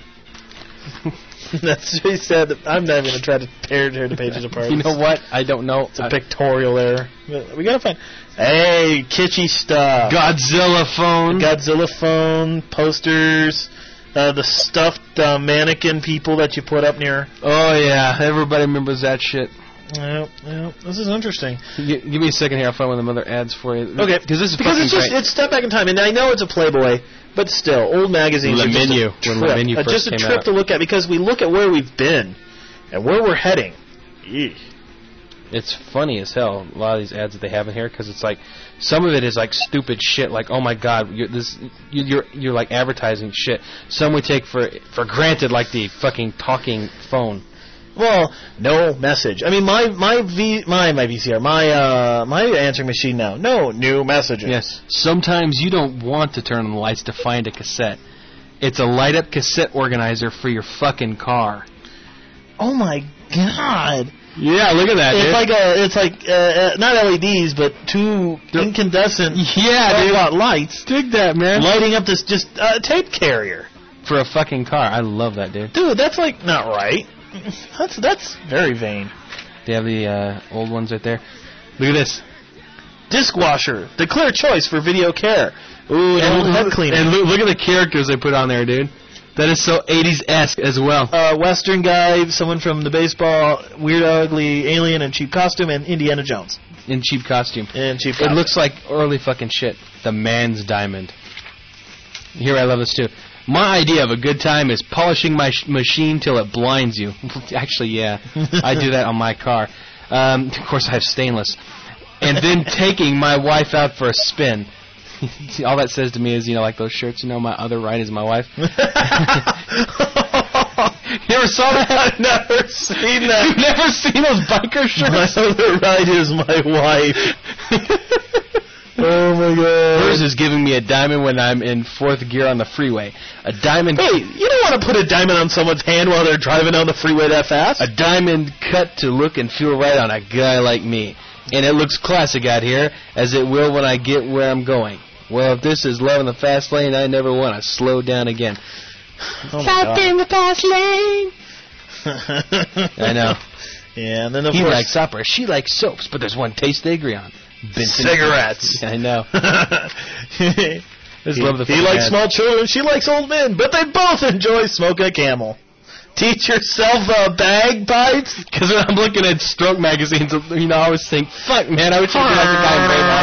That's really sad. I'm not even going to try to tear the pages apart. You know what? I don't know. It's a pictorial error. We got to find... Hey, kitschy stuff. Godzilla phone. Godzilla phone, posters, the stuffed mannequin people that you put up near. Oh, yeah. Everybody remembers that shit. Yeah, this is interesting. Give me a second here. I'll find one of them other ads for you. Okay, because it's just it's step back in time, and I know it's a Playboy, but still, old magazines. Le are just Menu, a when trip, Le Menu first just a came trip out. to look at because we look at where we've been and where we're heading. Eesh. It's funny as hell, a lot of these ads that they have in here, because it's like, some of it is like stupid shit, like, oh my god, you're like advertising shit. Some we take for granted, like the fucking talking phone. Well, no message. I mean, my VCR, my answering machine now. No new messages. Yes. Sometimes you don't want to turn on the lights to find a cassette. It's a light-up cassette organizer for your fucking car. Oh my god. Yeah, look at that. It's like not LEDs, but two incandescent watt lights. Dig that, man. Lighting up this just tape carrier for a fucking car. I love that, dude. Dude, that's like not right. That's very vain. They have the old ones right there. Look at this. Disc washer, the clear choice for video care. Ooh, an old head cleaner. And look at the characters they put on there, dude. That is so 80s-esque as well. Western guy, someone from the baseball, Weird Ugly Alien in cheap costume, and Indiana Jones. In cheap costume. It looks like early fucking shit. The man's diamond. Here, I love this too. My idea of a good time is polishing my machine till it blinds you. Actually, yeah. I do that on my car. Of course, I have stainless. And then taking my wife out for a spin. All that says to me is, like those shirts, my other right is my wife. You ever saw that? I've never seen that. You've never seen those biker shirts? My other right is my wife. Oh my god. Hers is giving me a diamond when I'm in fourth gear on the freeway. A diamond... Hey, you don't want to put a diamond on someone's hand while they're driving down the freeway that fast? A diamond cut to look and feel right on a guy like me. And it looks classic out here, as it will when I get where I'm going. Well, if this is love in the fast lane, I never want to slow down again. Oh Stop in the fast lane! I know. Yeah, and then of he course... likes opera, she likes soaps, but there's one taste they agree on. Benson Cigarettes. I know. Just love the He fucking likes ads. small children, she likes old men, but they both enjoy smoking a Camel. Teach yourself bagpipes. Because when I'm looking at stroke magazines, you know, I always think, fuck, man, I wish I could be like the guy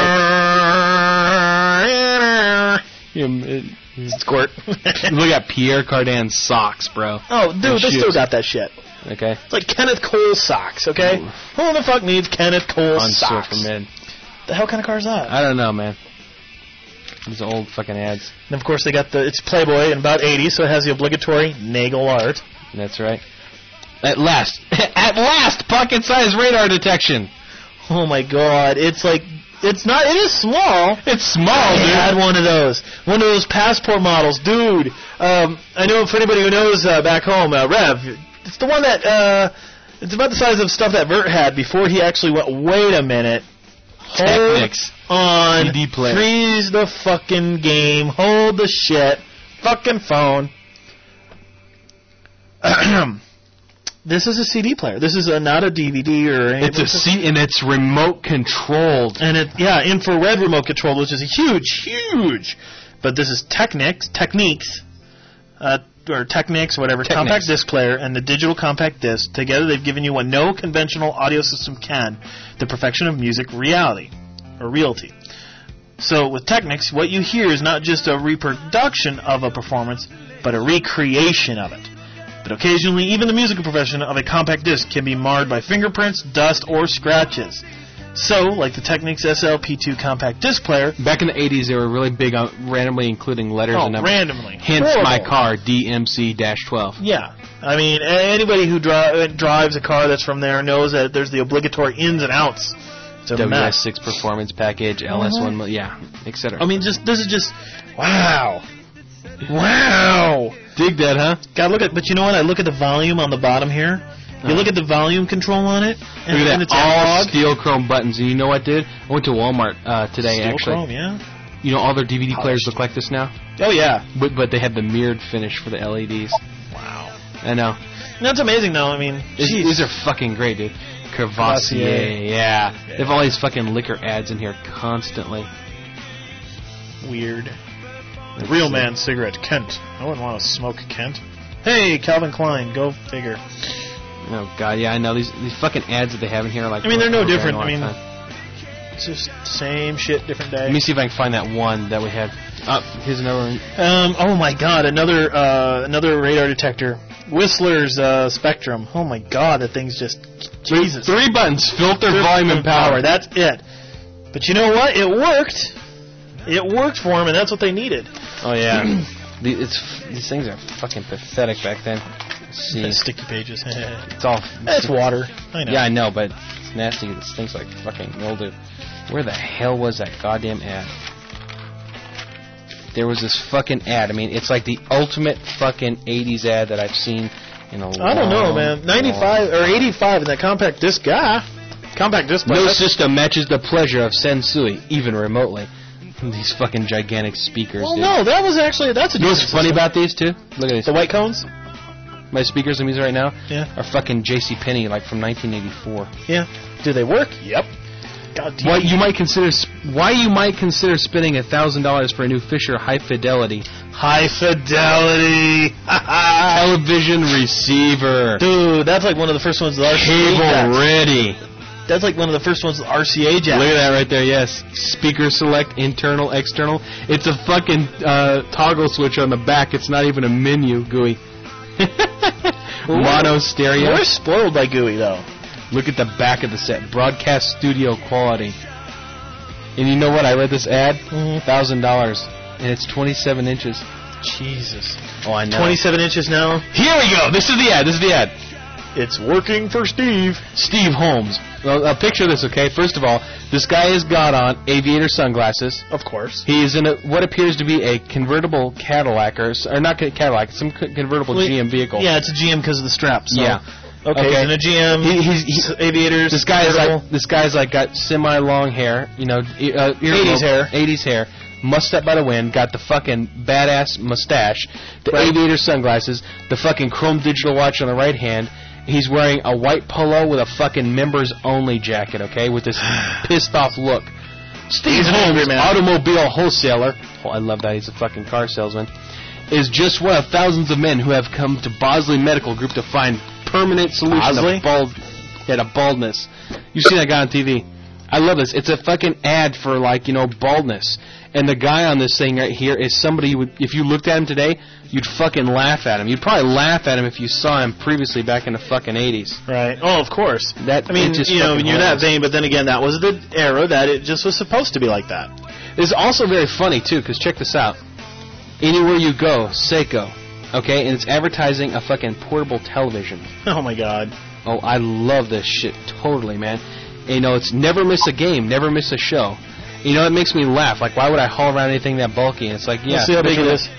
in Braveheart. Squirt. Look at Pierre Cardin's socks, bro. Oh, dude, Those they shoes. still got that shit. Okay. It's like Kenneth Cole socks, okay? Ooh. Who the fuck needs Kenneth Cole On socks? Superman. The hell kind of car is that? I don't know, man. These old fucking ads. And of course they got it's Playboy in about 80, so it has the obligatory Nagel art. That's right. At last, pocket-sized radar detection. Oh my god, it's like, it is small. It's small, I dude. had one of those passport models, dude. I know for anybody who knows back home, Rev, it's the one that, it's about the size of stuff that Vert had before he actually went, wait a minute. Technics. On, CD player. freeze the fucking game, hold the shit, fucking phone. This is a CD player. This is not a DVD or anything. It's and it's remote controlled. And infrared remote control, which is huge. But this is Technics, or Technics, whatever, Technics. compact disc player and the digital compact disc. Together they've given you what no conventional audio system can, the perfection of music reality. So with Technics, what you hear is not just a reproduction of a performance, but a recreation of it. But occasionally, even the musical profession of a compact disc can be marred by fingerprints, dust, or scratches. So, like the Technics SL-P2 compact disc player... Back in the 80s, they were really big on randomly including letters and numbers. randomly. Hence Horrible. my car, DMC-12. Yeah. I mean, anybody who drives a car that's from there knows that there's the obligatory ins and outs. It's a mess. WS6 performance package, LS1, yeah, etc. I mean, this is just... Wow. Wow. Dig that, huh? God, but you know what? I look at the volume on the bottom here. You look at the volume control on it, and, Look at and that, it's all analog. steel chrome buttons. And you know what, dude? I went to Walmart today, Steel actually. chrome, yeah. You know, all their DVD players Polished. look like this now? Oh, yeah. But they had the mirrored finish for the LEDs. Wow. I know. That's amazing, though. I mean, These are fucking great, dude. Courvoisier, Courvoisier. yeah. They have all these fucking liquor ads in here constantly. weird. Real man cigarette, Kent. I wouldn't want to smoke Kent. Hey, Calvin Klein, go figure. Oh, God, yeah, I know. These fucking ads that they have in here are like... I mean, they're no over there in different. a I mean, long time. it's just same shit, different day. Let me see if I can find that one that we had. Here's another one. Oh my God, another radar detector. Whistler's Spectrum. Oh my God, that thing's just Jesus. 3 buttons: filter, volume, and power. That's it. But you know what? It worked. It worked for them, and that's what they needed. Oh yeah, these things are fucking pathetic back then. Let's see, Sticky pages. it's all. That's water. I know. Yeah, I know, but it's nasty. This thing's like fucking mildew. Where the hell was that goddamn ad? There was this fucking ad. I mean, it's like the ultimate fucking 80s ad that I've seen in a long I don't know, man. 95 or 85 in that compact disc guy. Compact disc. No player. system matches the pleasure of Sensui, even remotely. These fucking gigantic speakers, Well, dude. no, that was actually that's a. You know what's decent funny system. about these, too? Look at these. The white cones? My speakers I'm using right now Yeah. are fucking JCPenney, like from 1984. Yeah. Do they work? Yep. God damn. Why you might consider spending $1,000 for a new Fisher High Fidelity High fidelity. television receiver, Dude, that's like one of the first ones. The RCA cable jacks. ready. That's like one of the first ones. The RCA jack. Look at that right there. Yes, speaker select, internal, external. It's a fucking toggle switch on the back. It's not even a menu. Gooey. Mono stereo. We're spoiled by GUI though. Look at the back of the set. Broadcast studio quality. And you know what? I read this ad. $1,000, and it's 27 inches. Jesus. Oh, I know. 27 inches now. Here we go. This is the ad. It's working for Steve. Steve Holmes. Well, picture this, okay? First of all, this guy has got on aviator sunglasses. Of course. He is in what appears to be a convertible Cadillac, or not Cadillac, some convertible GM vehicle. Yeah, it's a GM because of the strap. So. Yeah. Okay. Okay. And a GM. He's aviators. This guy's convertible. like got semi-long hair, you know, 80s hair. 80s hair, mussed up by the wind, got the fucking badass mustache, the aviator sunglasses, the fucking chrome digital watch on the right hand. He's wearing a white polo with a fucking members only jacket, okay, with this pissed off look. Steve He's an Holmes, angry man. automobile wholesaler. Oh, I love that. He's a fucking car salesman. Is just one of thousands of men who have come to Bosley Medical Group to find permanent solution Bosley? to baldness. You see that guy on TV? I love this. It's a fucking ad for, like, you know, baldness. And the guy on this thing right here is somebody you would, if you looked at him today, you'd fucking laugh at him. You'd probably laugh at him if you saw him previously back in the fucking 80s. Right. Oh, of course. That, I mean, it just you know, fucking you're that hilarious. vain, but then again, that was the era that it just was supposed to be like that. It's also very funny, too, because check this out. Anywhere you go, Seiko. Okay? And it's advertising a fucking portable television. Oh, my God. Oh, I love this shit totally, man. And, you know, it's never miss a game, never miss a show. You know, it makes me laugh. Like, why would I haul around anything that bulky? And it's like, yeah. Let's see how big it is.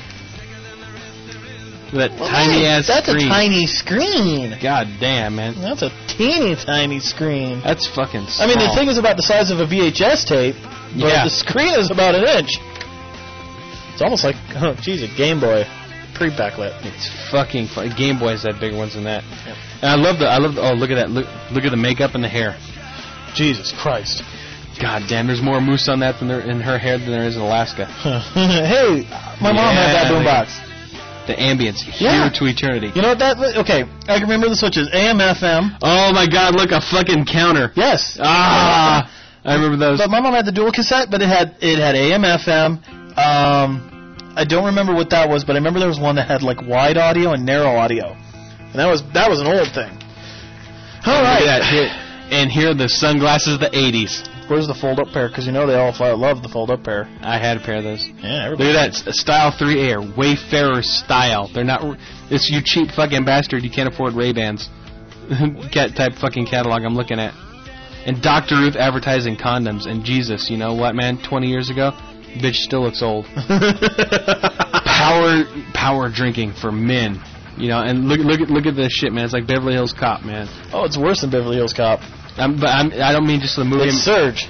That tiny-ass That's screen. a tiny screen. God damn, man. That's a teeny tiny screen. That's fucking small. I mean, the thing is about the size of a VHS tape, but Yeah. the screen is about an inch. It's almost like, oh, geez, a Game Boy pre-backlit. It's fucking fun. Game Boys had bigger ones than that. Yep. And I love oh, look at that. Look at the makeup and the hair. Jesus Christ. God damn, there's more moose on that than there in her hair than there is in Alaska. Hey, my mom had that boombox. The ambience, Yeah. here to eternity. You know what that? Okay, I can remember the switches. AM, FM. Oh my God, look, a fucking counter. Yes. Ah, I remember those. But my mom had the dual cassette, but it had AM, FM. I don't remember what that was, but I remember there was one that had like wide audio and narrow audio, and that was an old thing. All right. And here are the sunglasses of the 80s. Where's the fold-up pair? Because you know they all love the fold-up pair. I had a pair of those. Yeah, everybody. Look at that, Style 3 Air, Wayfarer style. They're not. It's you cheap fucking bastard. You can't afford Ray-Bans. Cat type fucking catalog I'm looking at. And Dr. Ruth advertising condoms. And Jesus, you know what, man? 20 years ago, bitch still looks old. Power drinking for men. You know, and look at this shit, man. It's like Beverly Hills Cop, man. Oh, it's worse than Beverly Hills Cop. I don't mean just the movie. It's Surge.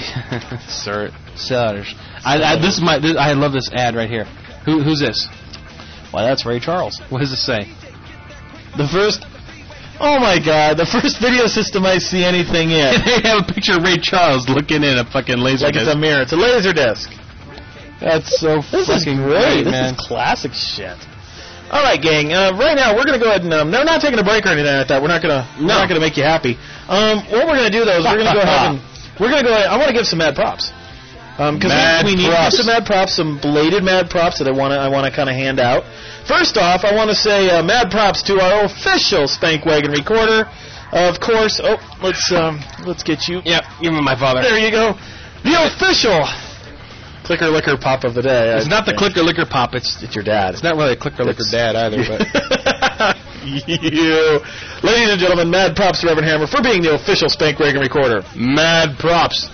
Surge. I love this ad right here. Who's this? Why, that's Ray Charles. What does it say? The first. Oh my God! The first video system I see anything in. They have a picture of Ray Charles looking in a fucking laser like disc. it's a mirror. It's a laser disc. That's so This is fucking great. This man. is classic shit. All right, gang. Right now, we're gonna go ahead and no, we're not taking a break or anything like that. We're not gonna make you happy. What we're gonna do though is we're gonna go ahead and I want to give some mad props. Because we need some mad props, some belated mad props that I want to kind of hand out. First off, I want to say mad props to our official Spank Wagon recorder. Of course. Oh, let's get you. Yep, give me my father. There you go. The official Clicker Licker Pop of the day. It's not the Clicker Licker Pop. It's your dad. It's not really a Clicker Licker dad either. But you, ladies and gentlemen, mad props to Reverend Hammer for being the official Spank Wagon recorder. mad props.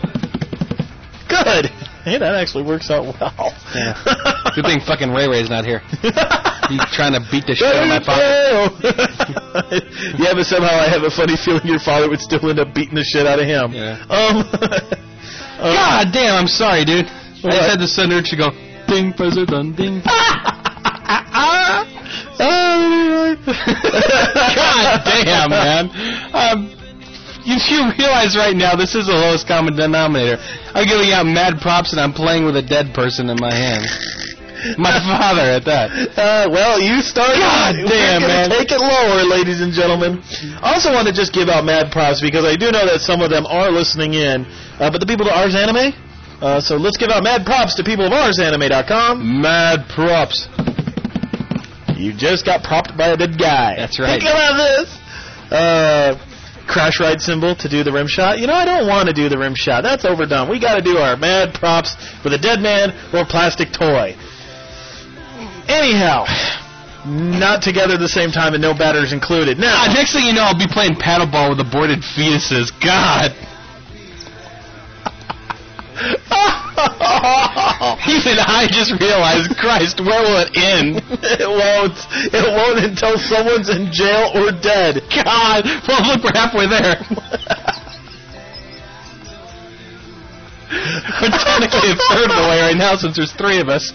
Good. Hey, that actually works out well. Yeah. Good thing fucking Ray's not here. He's trying to beat the shit out of my father. Yeah, but somehow I have a funny feeling your father would still end up beating the shit out of him. Yeah. God damn, I'm sorry, dude. I just had the son urge to go, ding, president, ding. God damn, man. You realize right now this is the lowest common denominator. I'm giving out mad props and I'm playing with a dead person in my hand. My father at that. Well, you started. God damn, man. Take it lower, ladies and gentlemen. I also want to just give out mad props because I do know that some of them are listening in. But the people to Ars Anime. So let's give out mad props to people of ArsAnime.com. Mad props. You just got propped by a dead guy. That's right. Think about this. Crash ride symbol to do the rim shot. You know, I don't want to do the rim shot. That's overdone. We got to do our mad props for the dead man or plastic toy. Anyhow, not together at the same time and no batters included. Now, Next thing you know, I'll be playing paddleball with aborted fetuses. God. Even I just realized, Christ, where will it end? It won't until someone's in jail or dead. God. Well, look, we're halfway there. We're technically a third of the way right now since there's three of us.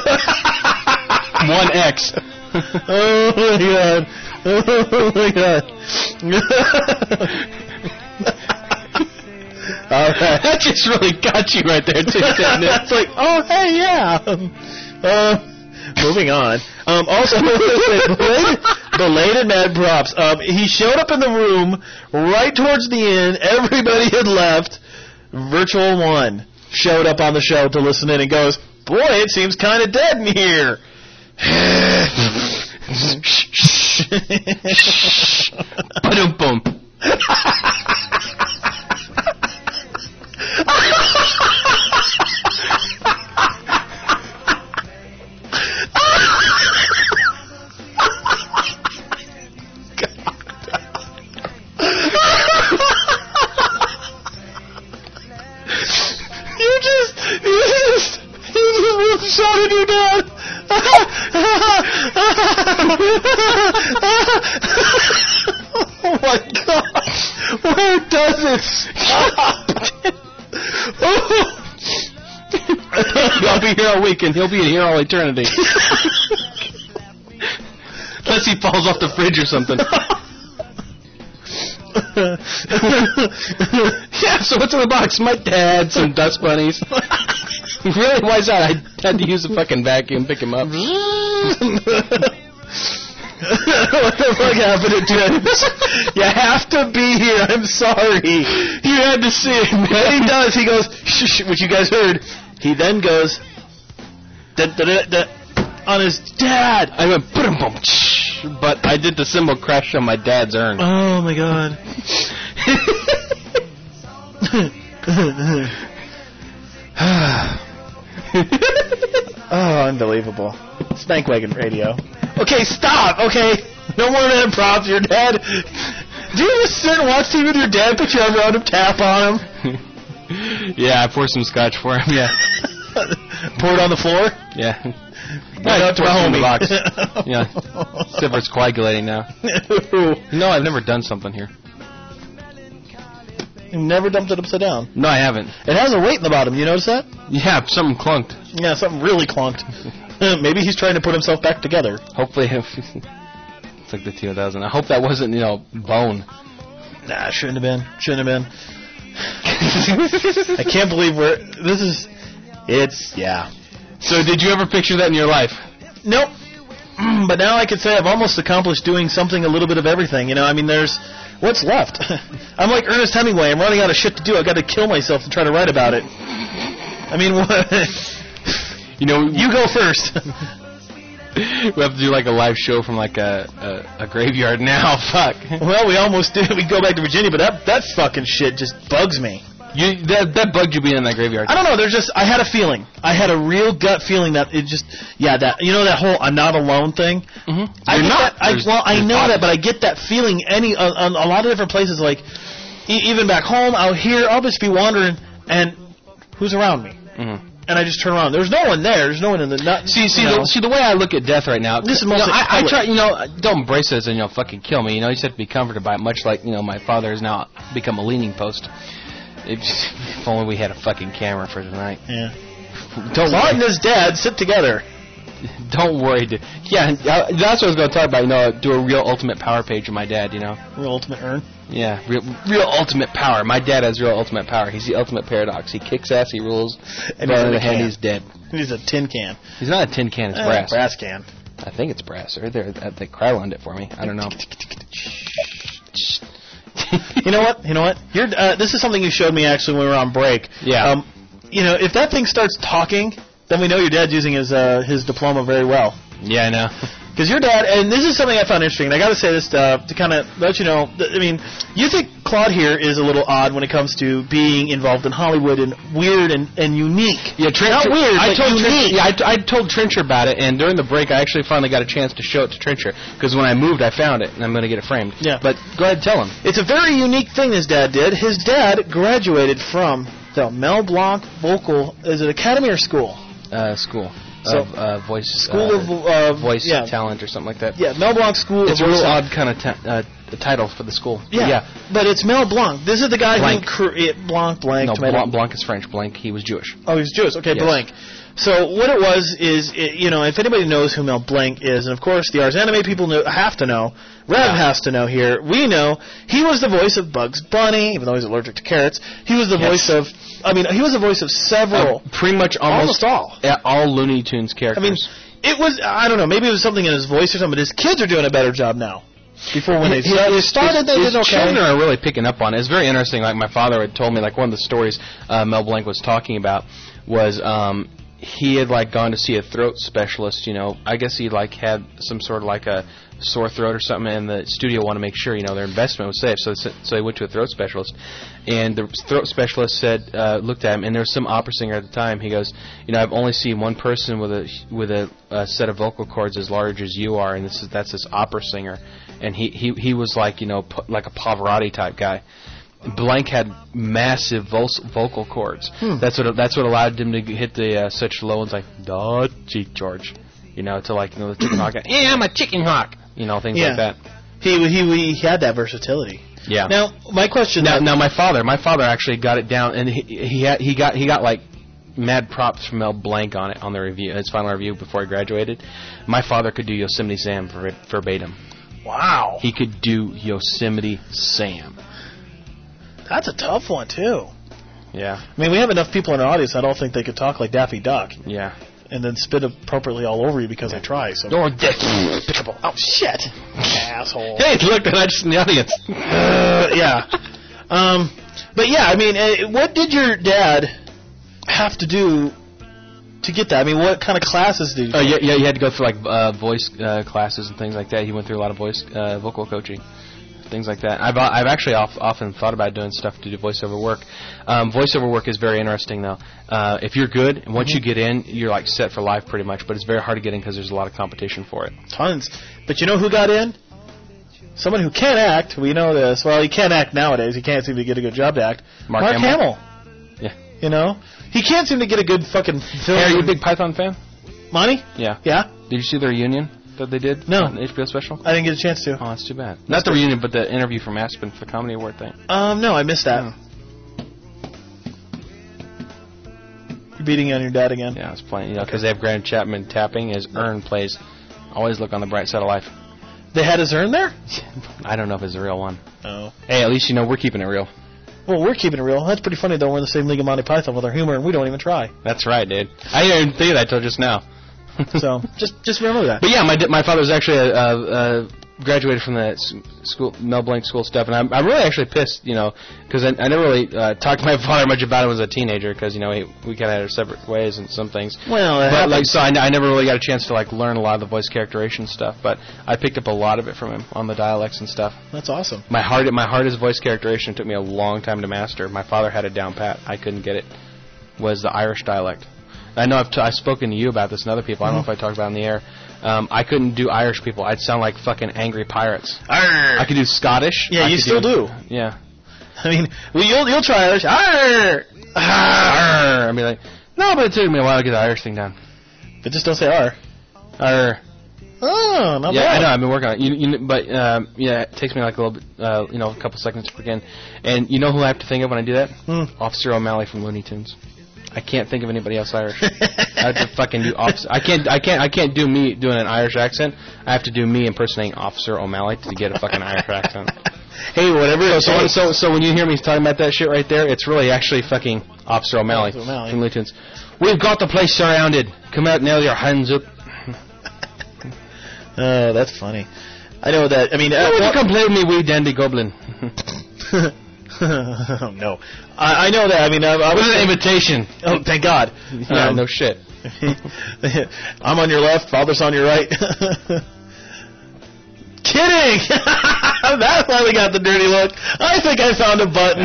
One X. Oh, my God. Oh, my God. All right. That just really got you right there, too, didn't it? It's like, oh, hey, yeah. Moving on. Also, belated mad props. He showed up in the room right towards the end. Everybody had left. Virtual One showed up on the show to listen in and goes, boy, it seems kind of dead in here. Ba-dum-bum. You just shot at your dad. Oh my God! Where does it stop? I'll be here all weekend. He'll be here all eternity. Unless he falls off the fridge or something. Yeah, so what's in the box? My dad, some dust bunnies. Really? Why is that? I had to use a fucking vacuum, pick him up. What the fuck happened to James? You have to be here. I'm sorry. You had to see it, man. He does. He goes, shh, which you guys heard. He then goes, on his dad. I went, boom, but I did the cymbal crash on my dad's urn. Oh, my God. Oh, unbelievable. Spankwagon Radio. Okay, stop. Okay, no more mad props. Your dad. Do you just sit and watch TV with your dad? Put your arm around him, tap on him. Yeah, I poured some scotch for him. Yeah. Pour it on the floor. Yeah. Right out to my homie. The box. Yeah. Except for it's coagulating now. No, I've never done something here. You never dumped it upside down. No, I haven't. It has a weight in the bottom. You notice that? Yeah, something clunked. Yeah, something really clunked. Maybe he's trying to put himself back together. Hopefully, it's like the 2000. I hope that wasn't, bone. Nah, shouldn't have been. Shouldn't have been. I can't believe yeah. So did you ever picture that in your life? Nope. But now I could say I've almost accomplished doing something, a little bit of everything. I mean, there's... What's left? I'm like Ernest Hemingway. I'm running out of shit to do. I've got to kill myself to try to write about it. I mean, what? You go first. We have to do like a live show from like a graveyard now. Fuck. Well, we almost did. We go back to Virginia, but that fucking shit just bugs me. That bugged you being in that graveyard. I don't know. I had a feeling. I had a real gut feeling that it just, that whole I'm not alone thing. Mm-hmm. I know that, but I get that feeling on a lot of different places. Like even back home, out here, I'll just be wandering, and who's around me? Mm-hmm. And I just turn around. There's no one there. There's no one in the. See the way I look at death right now. This is mostly. I try. Don't embrace it as fucking kill me. You just have to be comforted by it. Much like my father has now become a leaning post. If only we had a fucking camera for tonight. Yeah. Claude and his dad sit together. Don't worry. Yeah, that's what I was going to talk about. Do a real ultimate power page of my dad. Real ultimate urn. Yeah, real ultimate power. My dad has real ultimate power. He's the ultimate paradox. He kicks ass. He rules. And he's dead. He's a tin can. He's not a tin can. It's brass. Brass can. I think it's brass. Or they Krylan'd it for me. I don't know. You know what? This is something you showed me actually when we were on break. Yeah. If that thing starts talking, then we know your dad's using his diploma very well. Yeah, I know. Because your dad, and this is something I found interesting, and I got to say this to kind of let you know. I mean, you think Claude here is a little odd when it comes to being involved in Hollywood and weird and unique. Yeah, not weird, I but unique. I told Trencher about it, and during the break, I actually finally got a chance to show it to Trencher because when I moved, I found it, and I'm going to get it framed. Yeah. But go ahead, tell him. It's a very unique thing his dad did. His dad graduated from the Mel Blanc Academy or school? School. So, voice. School of voice talent or something like that. Yeah, Mel Blanc School it's of a real voice odd kind of title for the school. Yeah. But it's Mel Blanc. This is the guy Blanc. who Blanc. No, tomato. Blanc is French. Blanc, he was Jewish. Oh, he's Jewish. Okay, Yes. Blanc. So what it was is, if anybody knows who Mel Blanc is, and of course the Ars Anime people have to know, Rev has to know here, we know, he was the voice of Bugs Bunny, even though he's allergic to carrots. He was the voice of, he was the voice of several, pretty much almost all. Yeah, all Looney Tunes characters. I mean, it was, I don't know, maybe it was something in his voice or something, but his kids are doing a better job now. Before when they started, they did okay. His children are really picking up on it. It's very interesting. Like my father had told me, like one of the stories Mel Blanc was talking about was he had like gone to see a throat specialist. I guess he like had some sort of like a sore throat or something, and the studio wanted to make sure their investment was safe. So they went to a throat specialist, and the throat specialist said, looked at him, and there was some opera singer at the time. He goes, I've only seen one person with a set of vocal cords as large as you are, and that's this opera singer. And he was like like a Pavarotti type guy. Blanc had massive vocal cords. That's what allowed him to hit the such low ones like "Da Cheek George," to like the chicken hawk. Yeah, I'm a chicken hawk. Things like that. He had that versatility. Yeah. Now my question. Now my father actually got it down, and he got like mad props from Mel Blanc on it on the review, his final review before he graduated. My father could do Yosemite Sam verbatim. Wow. He could do Yosemite Sam. That's a tough one, too. Yeah. I mean, we have enough people in our audience I don't think they could talk like Daffy Duck. Yeah. And then spit appropriately all over you because I try. So. Or despicable. Oh, shit. Asshole. Hey, look, they're just in the audience. Yeah. But, yeah, I mean, what did your dad have to do to get that? I mean, what kind of classes did you yeah, you had to go through, like, voice classes and things like that. He went through a lot of vocal coaching. Things like that. I've actually often thought about doing stuff to do voiceover work. Voiceover work is very interesting, though. If you're good, and once you get in, you're like set for life pretty much. But it's very hard to get in because there's a lot of competition for it. Tons. But you know who got in? Someone who can't act. We know this. Well, he can't act nowadays. He can't seem to get a good job to act. Mark Hamill. Yeah. He can't seem to get a good fucking film. Hey, are you a big Python fan? Monty? Yeah. Yeah. Did you see the reunion that they did? No. On the HBO special? I didn't get a chance to. Oh, that's too bad. Not the reunion, but the interview from Aspen for the Comedy Award thing. No, I missed that. You're beating on your dad again. Yeah, I was playing, because they have Grant Chapman tapping. His urn plays Always Look on the Bright Side of Life. They had his urn there? I don't know if it's a real one. Oh. Hey, at least we're keeping it real. Well, we're keeping it real. That's pretty funny, though. We're in the same league of Monty Python with our humor, and we don't even try. That's right, dude. I didn't even think of that till just now. So, just remember that. But yeah, my father's actually graduated from the school, Mel Blanc school stuff, and I'm really actually pissed, because I never really talked to my father much about it when I was a teenager, because we kind of had our separate ways in some things. Well, so I never really got a chance to learn a lot of the voice characterization stuff, but I picked up a lot of it from him on the dialects and stuff. That's awesome. My hardest voice characterization took me a long time to master. My father had it down pat. I couldn't get it. Was the Irish dialect. I know I've spoken to you about this and other people. I don't know if I talked about it on the air. I couldn't do Irish people. I'd sound like fucking angry pirates. Arr. I could do Scottish. Yeah, you still do. Yeah. I mean, you'll try Irish. Arr. Arr. I'd be like, no, but it took me a while to get the Irish thing down. But just don't say R. Arr. Oh, not bad. Yeah, I know. I've been working on it. But it takes me like a little bit, a couple seconds to begin. And you know who I have to think of when I do that? Officer O'Malley from Looney Tunes. I can't think of anybody else Irish. I have to fucking do Officer. I can't do me doing an Irish accent. I have to do me impersonating Officer O'Malley to get a fucking Irish accent. Hey, whatever. So when you hear me talking about that shit right there, it's really actually fucking Officer O'Malley from Looney Tunes. We've got the place surrounded. Come out now, your hands up. Oh, that's funny. I know that. I mean, come play with me, wee dandy goblin. Oh, no. I know that. I mean, I was an invitation. Oh, thank God. Yeah, no shit. I'm on your left, Father's on your right. Kidding! That finally got the dirty look. I think I found a button.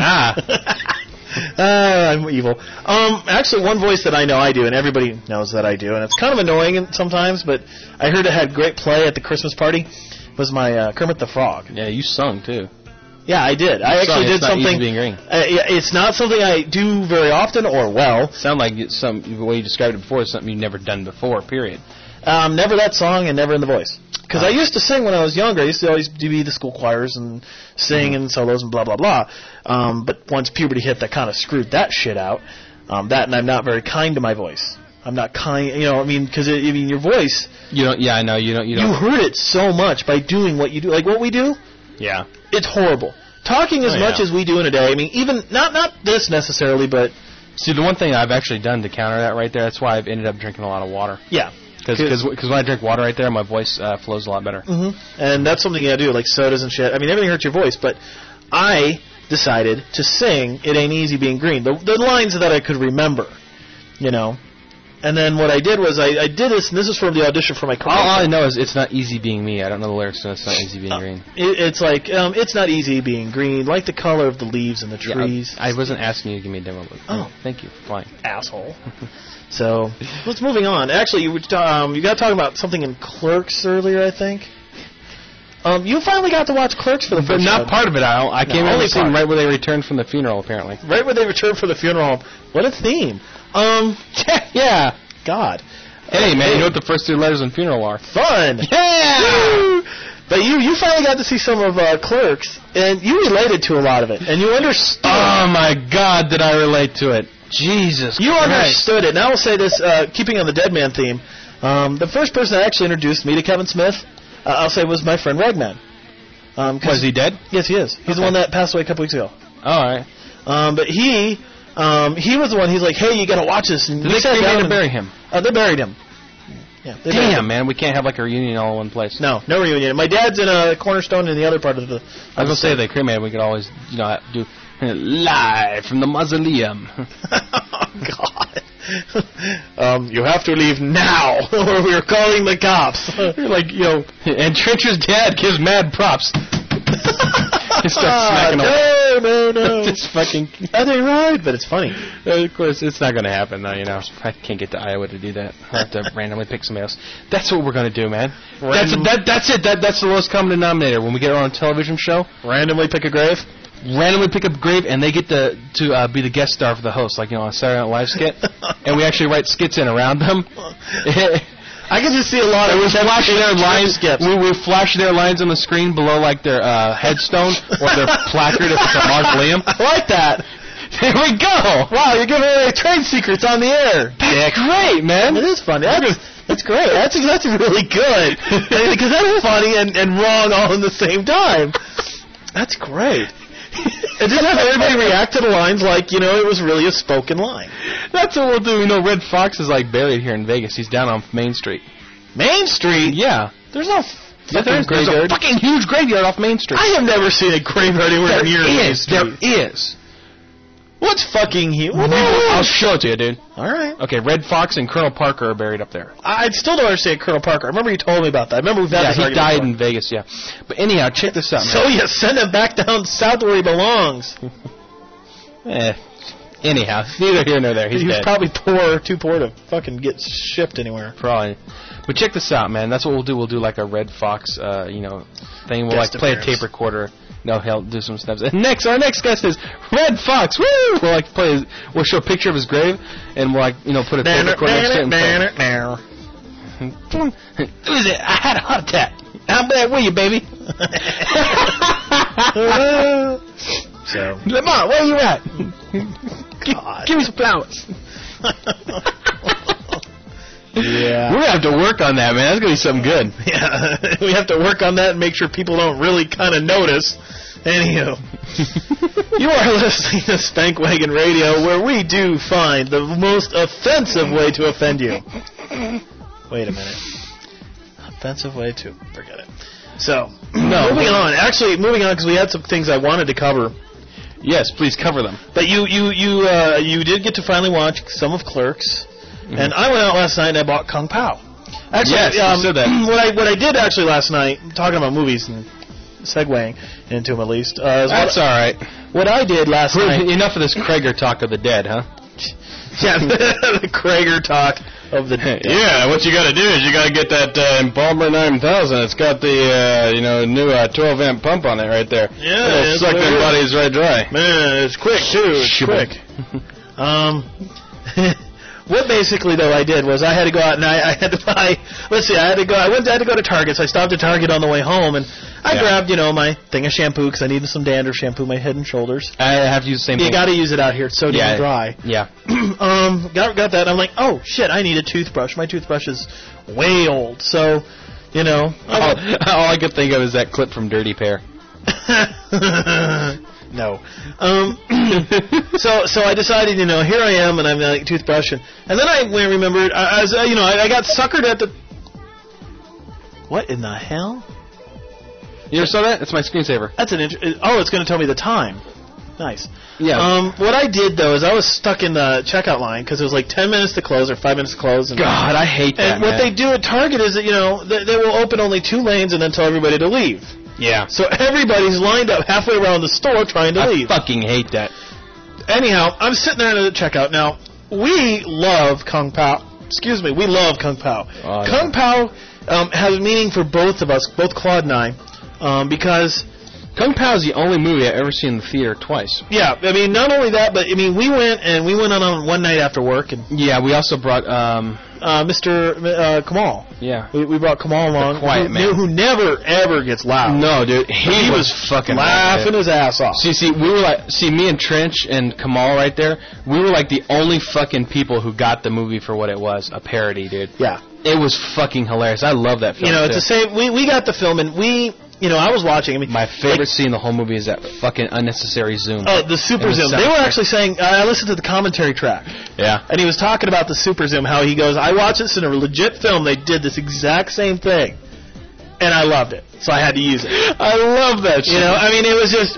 I'm evil. Actually, one voice that I know I do, and everybody knows that I do, and it's kind of annoying sometimes, but I heard it had great play at the Christmas party, was my Kermit the Frog. Yeah, you sung, too. Yeah, I did. I actually did something. It's not something I do very often or well. Sound like the way you described it before is something you've never done before, period. Never that song and never in the voice. Because I used to sing when I was younger. I used to always be the school choirs and sing and solos and blah, blah, blah. But once puberty hit, that kind of screwed that shit out. That, and I'm not very kind to my voice. I'm not kind, you know, I mean, because your voice. You don't. Yeah, I know. You don't. You hurt it so much by doing what you do. Like what we do. Yeah. It's horrible. Talking as much as we do in a day. I mean, even not this necessarily, but. See, the one thing I've actually done to counter that right there, that's why I've ended up drinking a lot of water. Yeah. Because when I drink water right there, my voice flows a lot better. Mm-hmm. And that's something you gotta do, like sodas and shit. I mean, everything hurts your voice, but I decided to sing "It Ain't Easy Being Green," the lines that I could remember, you know. And then what I did was I did this, and this is from the audition for my career. All I know is "It's Not Easy Being Me." I don't know the lyrics to "It's Not Easy Being Green." It's like it's not easy being green, like the color of the leaves and the trees. I wasn't asking you to give me a demo. But, thank you for playing, asshole. So let's moving on. Actually, you got talking about something in Clerks earlier, I think. You finally got to watch Clerks for the first time. But not part of it. I came in the scene right where they returned from the funeral, apparently. Right where they returned from the funeral. What a theme. Yeah. God. Hey, man, you know what the first 2 letters in funeral are? Fun. Yeah. But you finally got to see some of Clerks, and you related to a lot of it, and you understood. Oh, my God, did I relate to it. Jesus You Christ. understood it. And I will say this, keeping on the Dead Man theme, the first person that actually introduced me to Kevin Smith, I'll say, was my friend Ragman. Was he dead? Yes, he is. He's the one that passed away a couple weeks ago. All right. But he was the one, he's like, hey, you got to watch this. And Did they cremate and bury him? They buried him. Yeah, Damn, man, we can't have like a reunion all in one place. No reunion. My dad's in a Cornerstone in the other part of the... I was going to say, they cremated, we could always, do live from the mausoleum. Oh, God. You have to leave now, or we're calling the cops. You're like, and Trench's dad gives mad props. He starts smacking No. Just fucking... That ain't right, but it's funny. Of course, it's not going to happen, though, I can't get to Iowa to do that. I'll have to randomly pick somebody else. That's what we're going to do, man. That's it. That's the lowest common denominator. When we get on a television show... Randomly pick a grave? Randomly pick up a grave, and they get to be the guest star for the host, like, on a Saturday Night Live skit. And we actually write skits in around them. I can just see a lot of... We flash their lines. We flash their lines on the screen below, like, their headstone or their placard if it's a Mark Liam. I like that. There we go. Wow, you're giving away trade secrets on the air. That's great, man. It is funny. That's great. That's really good. Because that's funny and wrong all in the same time. That's great. And just have everybody react to the lines like, it was really a spoken line. That's what we'll do. Red Fox is, like, buried here in Vegas. He's down on Main Street. Main Street? Yeah. There's no there's a fucking huge graveyard off Main Street. I have never seen a graveyard anywhere near Main Street. There is. What's fucking huge? I'll show it to you, dude. All right. Okay, Red Fox and Colonel Parker are buried up there. I still don't understand Colonel Parker. I remember you told me about that. I remember we've had this he died in Vegas, yeah. But anyhow, check this out, man. So you send him back down south where he belongs. Anyhow, neither here nor there. He's dead. Probably too poor to fucking get shipped anywhere. Probably. But check this out, man. That's what we'll do. We'll do like a Red Fox, thing. We'll like play a tape recorder. No, he'll do some steps. And our next guest is Red Fox. Woo! We'll like we'll show a picture of his grave, and we'll put a tape recorder next to it. Who is it? I had a heart attack. How bad were you, baby? So, Lamont, where you at? Give me some flowers. Yeah. We're going to have to work on that, man. That's going to be something good. Yeah. We have to work on that and make sure people don't really kind of notice. Anywho. You are listening to Spankwagon Radio, where we do find the most offensive way to offend you. Wait a minute. Offensive way to... Forget it. So, moving on. Actually, moving on, because we had some things I wanted to cover. Yes, please cover them. But you did get to finally watch some of Clerks. And I went out last night and I bought Kung Pao. Actually, yes, you said that. What I did actually last night, talking about movies and segueing into them at least. That's all right. What I did last night. Enough of this Krager talk of the dead, huh? Yeah, the Krager talk of the dead. Yeah, what you got to do is you got to get that Palmer 9000. It's got the new 12-amp pump on it right there. Yeah, it'll suck their bodies right dry. Man, it's quick too. It's quick. What basically though I did was I had to go out and I had to buy. Let's see, I had to go to Target. So I stopped at Target on the way home and I grabbed my thing of shampoo because I needed some dandruff shampoo, my head and shoulders. I have to use the same thing. You got to use it out here. It's so damn dry. Yeah. Got that. I'm like, oh shit, I need a toothbrush. My toothbrush is way old. So, all I could think of is that clip from Dirty Pair. No. So I decided, here I am, and I'm like toothbrushing, and then I remembered, I got suckered at the. What in the hell? You ever saw that? That's my screensaver. That's an it's going to tell me the time. Nice. Yeah. What I did though is I was stuck in the checkout line because it was like 10 minutes to close or 5 minutes to close. And God, I hate that. And what they do at Target is that they will open only 2 lanes and then tell everybody to leave. Yeah. So everybody's lined up halfway around the store trying to leave. I fucking hate that. Anyhow, I'm sitting there at the checkout. Now, we love Kung Pao. Excuse me, we love Kung Pao. Oh, Kung Pao has meaning for both of us, both Claude and I, because Kung Pao is the only movie I've ever seen in the theater twice. Yeah, I mean, not only that, but I mean, we went on one night after work, and we also brought Mr. Kamal. Yeah, we brought Kamal along, the quiet man who never ever gets loud. No, dude, he was fucking laughing his ass off. See, we were me and Trench and Kamal right there. We were like the only fucking people who got the movie for what it was, a parody, dude. Yeah, it was fucking hilarious. I love that film. It's the same. We got the film, and I was watching. I mean, my favorite scene in the whole movie is that fucking unnecessary zoom. Oh, the super zoom. They were actually saying, I listened to the commentary track. Yeah. And he was talking about the super zoom, how he goes, I watched this in a legit film. They did this exact same thing. And I loved it. So I had to use it. I love that shit. I mean, it was just,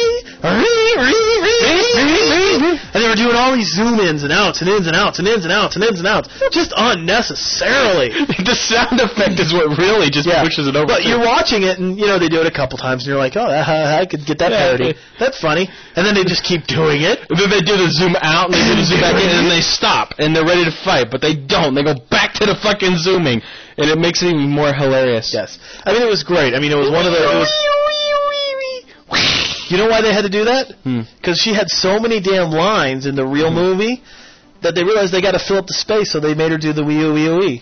and they were doing all these zoom-ins and outs and ins and outs and ins and outs and ins and outs. Just unnecessarily. The sound effect is what really just pushes it over. But you're watching it, and, they do it a couple times, and you're like, oh, I could get that parody. That's funny. And then they just keep doing it. And then they do the zoom out, and they do the zoom back in, and then they stop, and they're ready to fight, but they don't. They go back to the fucking zooming, and it makes it even more hilarious. Yes. I mean, it was great. I mean, it was one of the... You know why they had to do that? Because she had so many damn lines in the real movie that they realized they got to fill up the space, so they made her do the wee-oo-wee-oo-wee.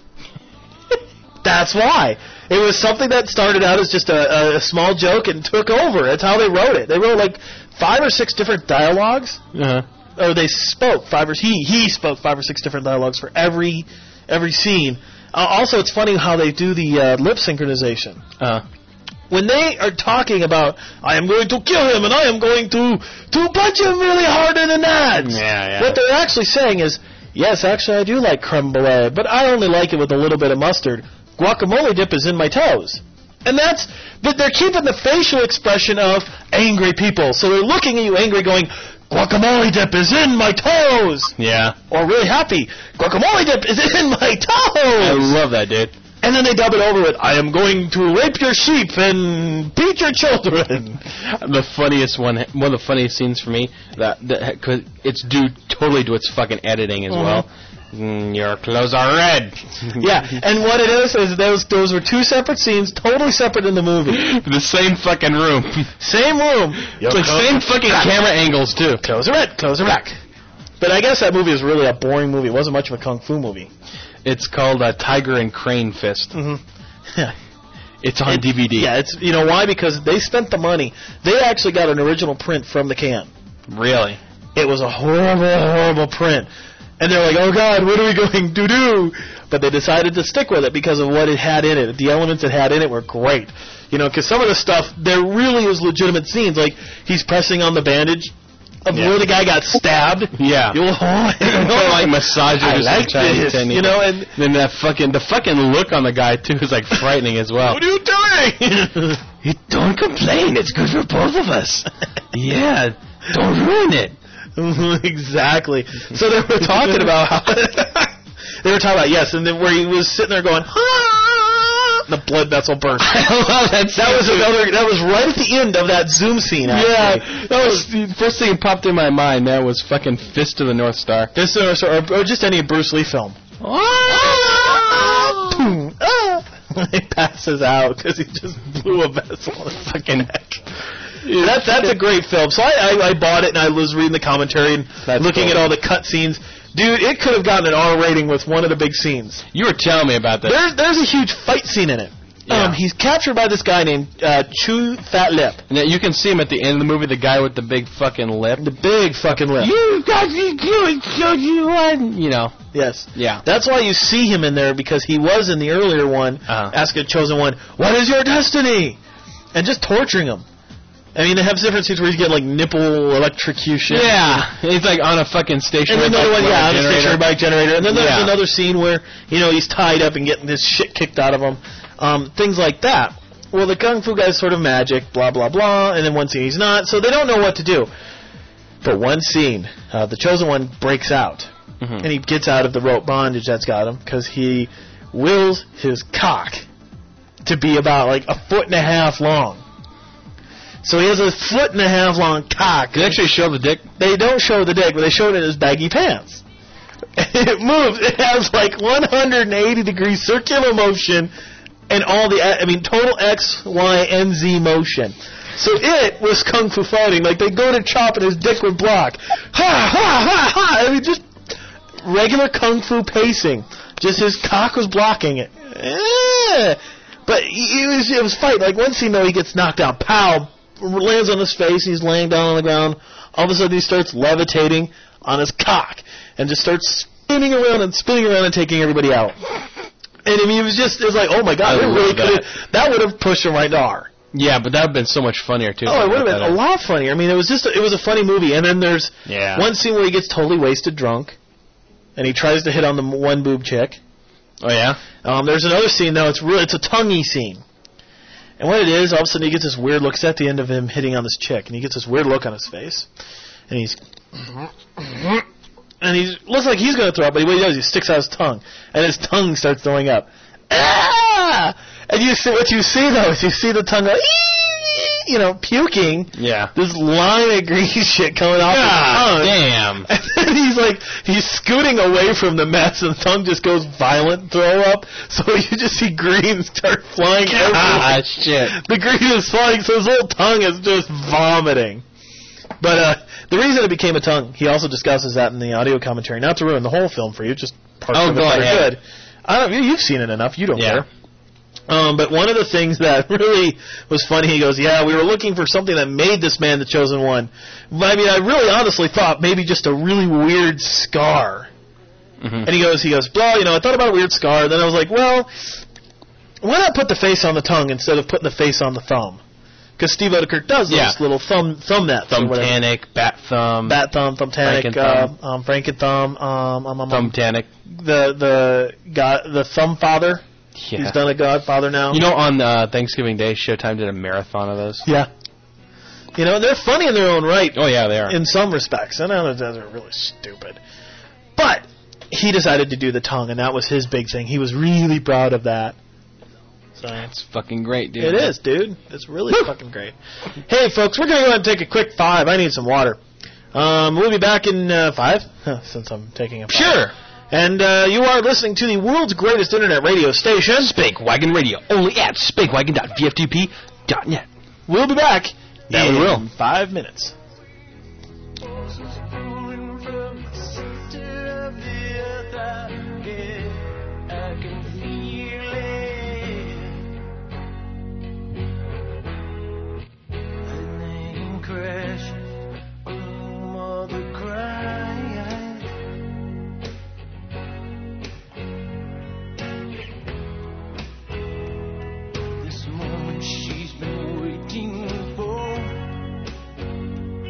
That's why. It was something that started out as just a small joke and took over. That's how they wrote it. They wrote like 5 or 6 different dialogues. Or they spoke he spoke 5 or 6 different dialogues for every scene. Also, it's funny how they do the lip synchronization. When they are talking about, I am going to kill him and I am going to punch him really hard in the nuts. What they're actually saying is, yes, actually I do like creme brulee, but I only like it with a little bit of mustard. Guacamole dip is in my toes. And but they're keeping the facial expression of angry people. So they're looking at you angry going, guacamole dip is in my toes. Yeah. Or really happy, guacamole dip is in my toes. I love that, dude. And then they dub it over with, I am going to rape your sheep and beat your children. The funniest one of the funniest scenes for me, cause it's due totally to its fucking editing as well. Your clothes are red. Yeah, and what it is those were 2 separate scenes, totally separate in the movie. The same fucking room. Same room. It's like same fucking camera angles, too. Clothes are red, clothes are black. But I guess that movie was really a boring movie. It wasn't much of a kung fu movie. It's called Tiger and Crane Fist. Yeah. It's on DVD. Yeah, it's why? Because they spent the money. They actually got an original print from the can. Really? It was a horrible, horrible print. And they're like, oh, God, what are we going to do? But they decided to stick with it because of what it had in it. The elements it had in it were great. Because some of the stuff, there really is legitimate scenes. Like, he's pressing on the bandage of where the guy got stabbed. Yeah. Like massages. I like this. And then the fucking look on the guy, too, is like frightening as well. What are you doing? You don't complain. It's good for both of us. Yeah. Don't ruin it. Exactly. So they were talking about how yes, and then where he was sitting there going, the blood vessel burst. I love that. That was right at the end of that Zoom scene. Actually. Yeah, that was the first thing that popped in my mind. That was fucking Fist of the North Star. Fist of the North Star, or just any Bruce Lee film. He passes out because he just blew a vessel in his fucking neck. That's a great film. So I bought it and I was reading the commentary and looking at all the cut scenes. Dude, it could have gotten an R rating with one of the big scenes. You were telling me about that. There's a huge fight scene in it. Yeah. He's captured by this guy named Chew Fat Lip. And you can see him at the end of the movie, the guy with the big fucking lip. The big fucking lip. You got to do it, so you won. You know. Yes. Yeah. That's why you see him in there, because he was in the earlier one, asking the Chosen One, what is your destiny? And just torturing him. I mean, they have different scenes where he's getting, like, nipple electrocution. Yeah. He's, like, on a fucking stationary and another bike one, on a generator. stationary bike generator. And then there's Yeah. another scene where, he's tied up and getting his shit kicked out of him. Things like that. Well, the Kung Fu guy's sort of magic, blah, blah, blah, and then one scene he's not, so they don't know what to do. But one scene, the Chosen One breaks out, and he gets out of the rope bondage that's got him, because he wills his cock to be about, like, 1.5 feet long. So he has a 1.5 feet long cock. They actually show the dick? They don't show the dick, but they show it in his baggy pants. It moves. It has, like, 180-degree circular motion, and all total X, Y, and Z motion. So it was Kung Fu fighting. Like, they'd go to chop and his dick would block. Ha, ha, ha, ha. I mean, just regular Kung Fu pacing. Just his cock was blocking it. But it was fight. Like, one scene, though, he gets knocked out. Pow! Lands on his face. He's laying down on the ground. All of a sudden, he starts levitating on his cock and just starts spinning around and taking everybody out. And I mean, it was like, oh my god, that would have pushed him right to R. Yeah, but that would have been so much funnier, too. Oh, it would have been a lot funnier. I mean, it was a funny movie. And then there's Yeah. one scene where he gets totally wasted drunk, and he tries to hit on the one boob chick. Oh, yeah? There's another scene, though, it's a tonguey scene. And what it is, all of a sudden he gets this weird look. It's at the end of him hitting on this chick, and he gets this weird look on his face. And he looks like he's going to throw up, but what he does, he sticks out his tongue, and his tongue starts throwing up. Ah! And what you see, though, is you see the tongue go, puking. Yeah. This line of green shit coming off his tongue. Damn. And then he's scooting away from the mess, and the tongue just goes violent throw up. So you just see green start flying everywhere. Shit. The green is flying, so his little tongue is just vomiting. But the reason it became a tongue, he also discusses that in the audio commentary. Not to ruin the whole film for you, just parts of it that are good. You've seen it enough. You don't care. But one of the things that really was funny, he goes, yeah, we were looking for something that made this man the Chosen One. I mean, I really honestly thought maybe just a really weird scar. And he goes, blah, I thought about a weird scar. Then I was like, well, why not put the face on the tongue instead of putting the face on the thumb? Because Steve Odekirk does those little thumb nets. Thumbtanic, bat thumb. Bat thumb, thumbtanic, Franken thumb. Thumbtanic. The thumb father. Yeah. He's done a Godfather now. On Thanksgiving Day, Showtime did a marathon of those. Yeah. They're funny in their own right. Oh, yeah, they are. In some respects. And others are really stupid. But he decided to do the tongue, and that was his big thing. He was really proud of that. So it's fucking great, dude. It is, dude. It's really fucking great. Hey, folks, we're going to go ahead and take a quick 5. I need some water. We'll be back in 5, since I'm taking a 5. Sure. And you are listening to the world's greatest internet radio station, Spakewagon Radio, only at spakewagon.vftp.net. We'll be back in 5 minutes. She's been waiting for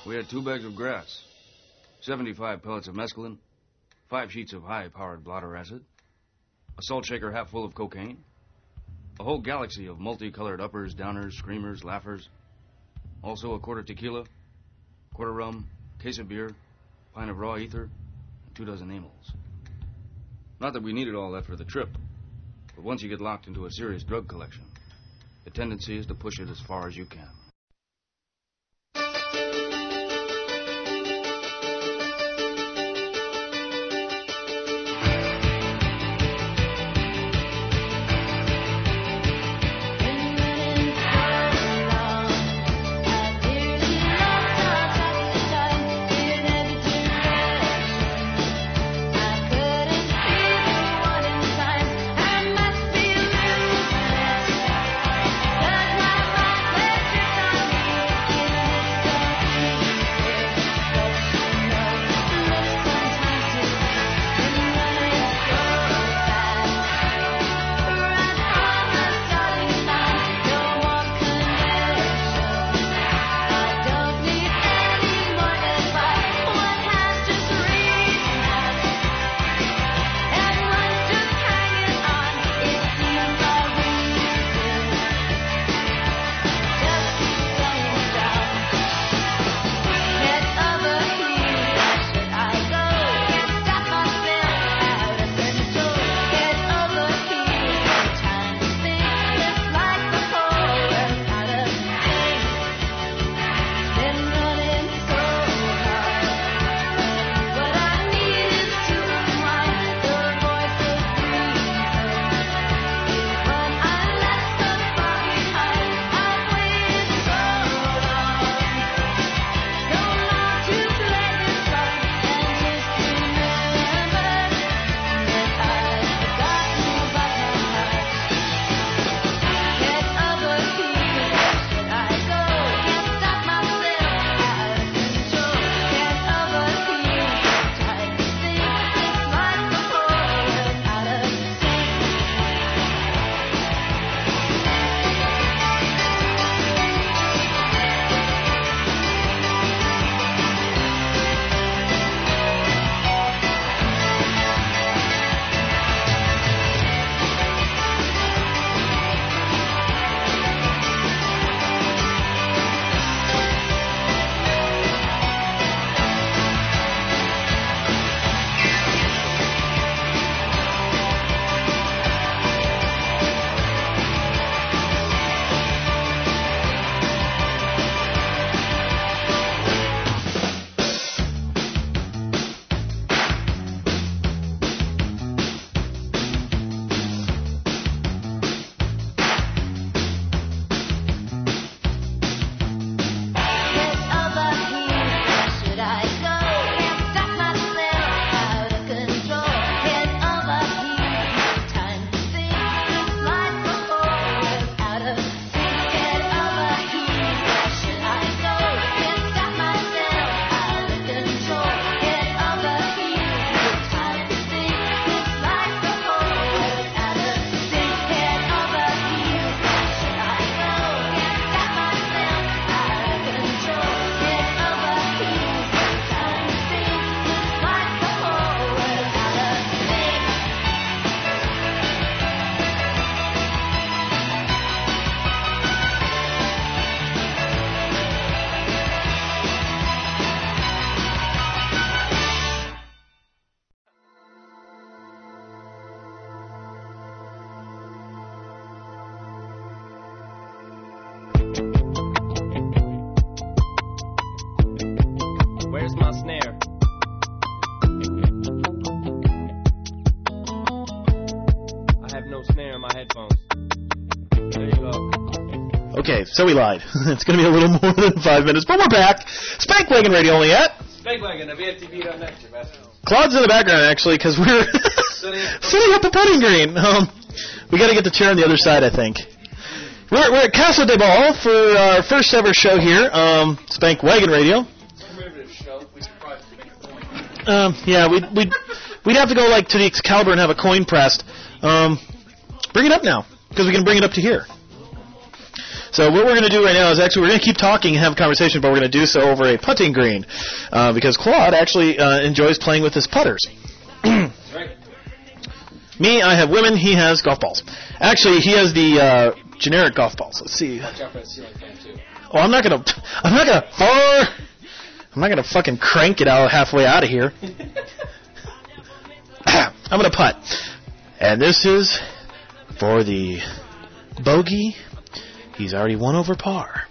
We had 2 bags of grass, 75 pellets of mescaline, 5 sheets of high-powered blotter acid, a salt shaker half full of cocaine, a whole galaxy of multicolored uppers, downers, screamers, laughers, also a quarter tequila, quarter rum, case of beer, pint of raw ether, and 2 dozen amyls. Not that we needed all that for the trip, but once you get locked into a serious drug collection, the tendency is to push it as far as you can. Where's my snare? I have no snare in my headphones. There you go. Okay, so we lied. It's going to be a little more than 5 minutes, but we're back. Spankwagon Radio only at Spankwagon, the VFTV.net, your best. Claude's in the background, actually, because we're sitting at the putting green. We got to get the chair on the other side, I think. We're at Casa de Ball for our first ever show here, Spankwagon Radio. Yeah, we'd have to go like to the Excalibur and have a coin pressed. Bring it up now, because we can bring it up to here. So what we're going to do right now is actually we're going to keep talking and have a conversation, but we're going to do so over a putting green because Claude actually enjoys playing with his putters. Me, I have women. He has golf balls. Actually, he has the generic golf balls. Let's see. Watch out for the ceiling fan too. Oh, I'm not gonna fucking crank it out halfway out of here. I'm gonna putt, and this is for the bogey. He's already won over par.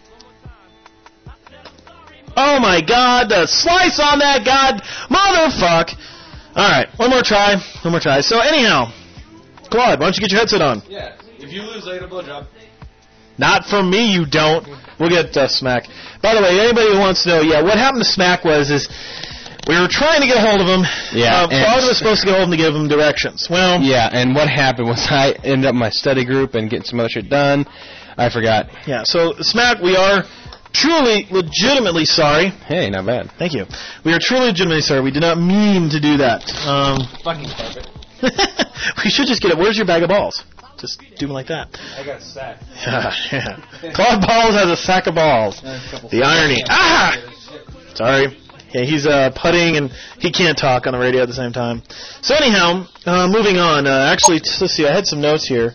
Oh my God! The slice on that motherfuck! All right, one more try. So anyhow, Claude, why don't you get your headset on? Yeah. If you lose, I get a blowjob. Not from me, you don't. We'll get Smack. By the way, anybody who wants to know, what happened to Smack was we were trying to get a hold of him. Yeah. Claude was supposed to get a hold of him to give him directions. Well. Yeah, and what happened was I ended up in my study group and getting some other shit done. I forgot. Yeah, so Smack, we are truly, legitimately sorry. Hey, not bad. Thank you. We are truly, legitimately sorry. We did not mean to do that. Fucking carpet. We should just get it. Where's your bag of balls? Just do them like that. I got a sack. Yeah. Claude Balls has a sack of balls. The irony. Ah! Sorry. Yeah, he's putting and he can't talk on the radio at the same time. So anyhow, moving on. Actually, let's see. I had some notes here.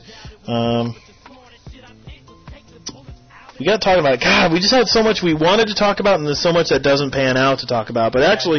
We got to talk about it. God, we just had so much we wanted to talk about, and there's so much that doesn't pan out to talk about. But actually,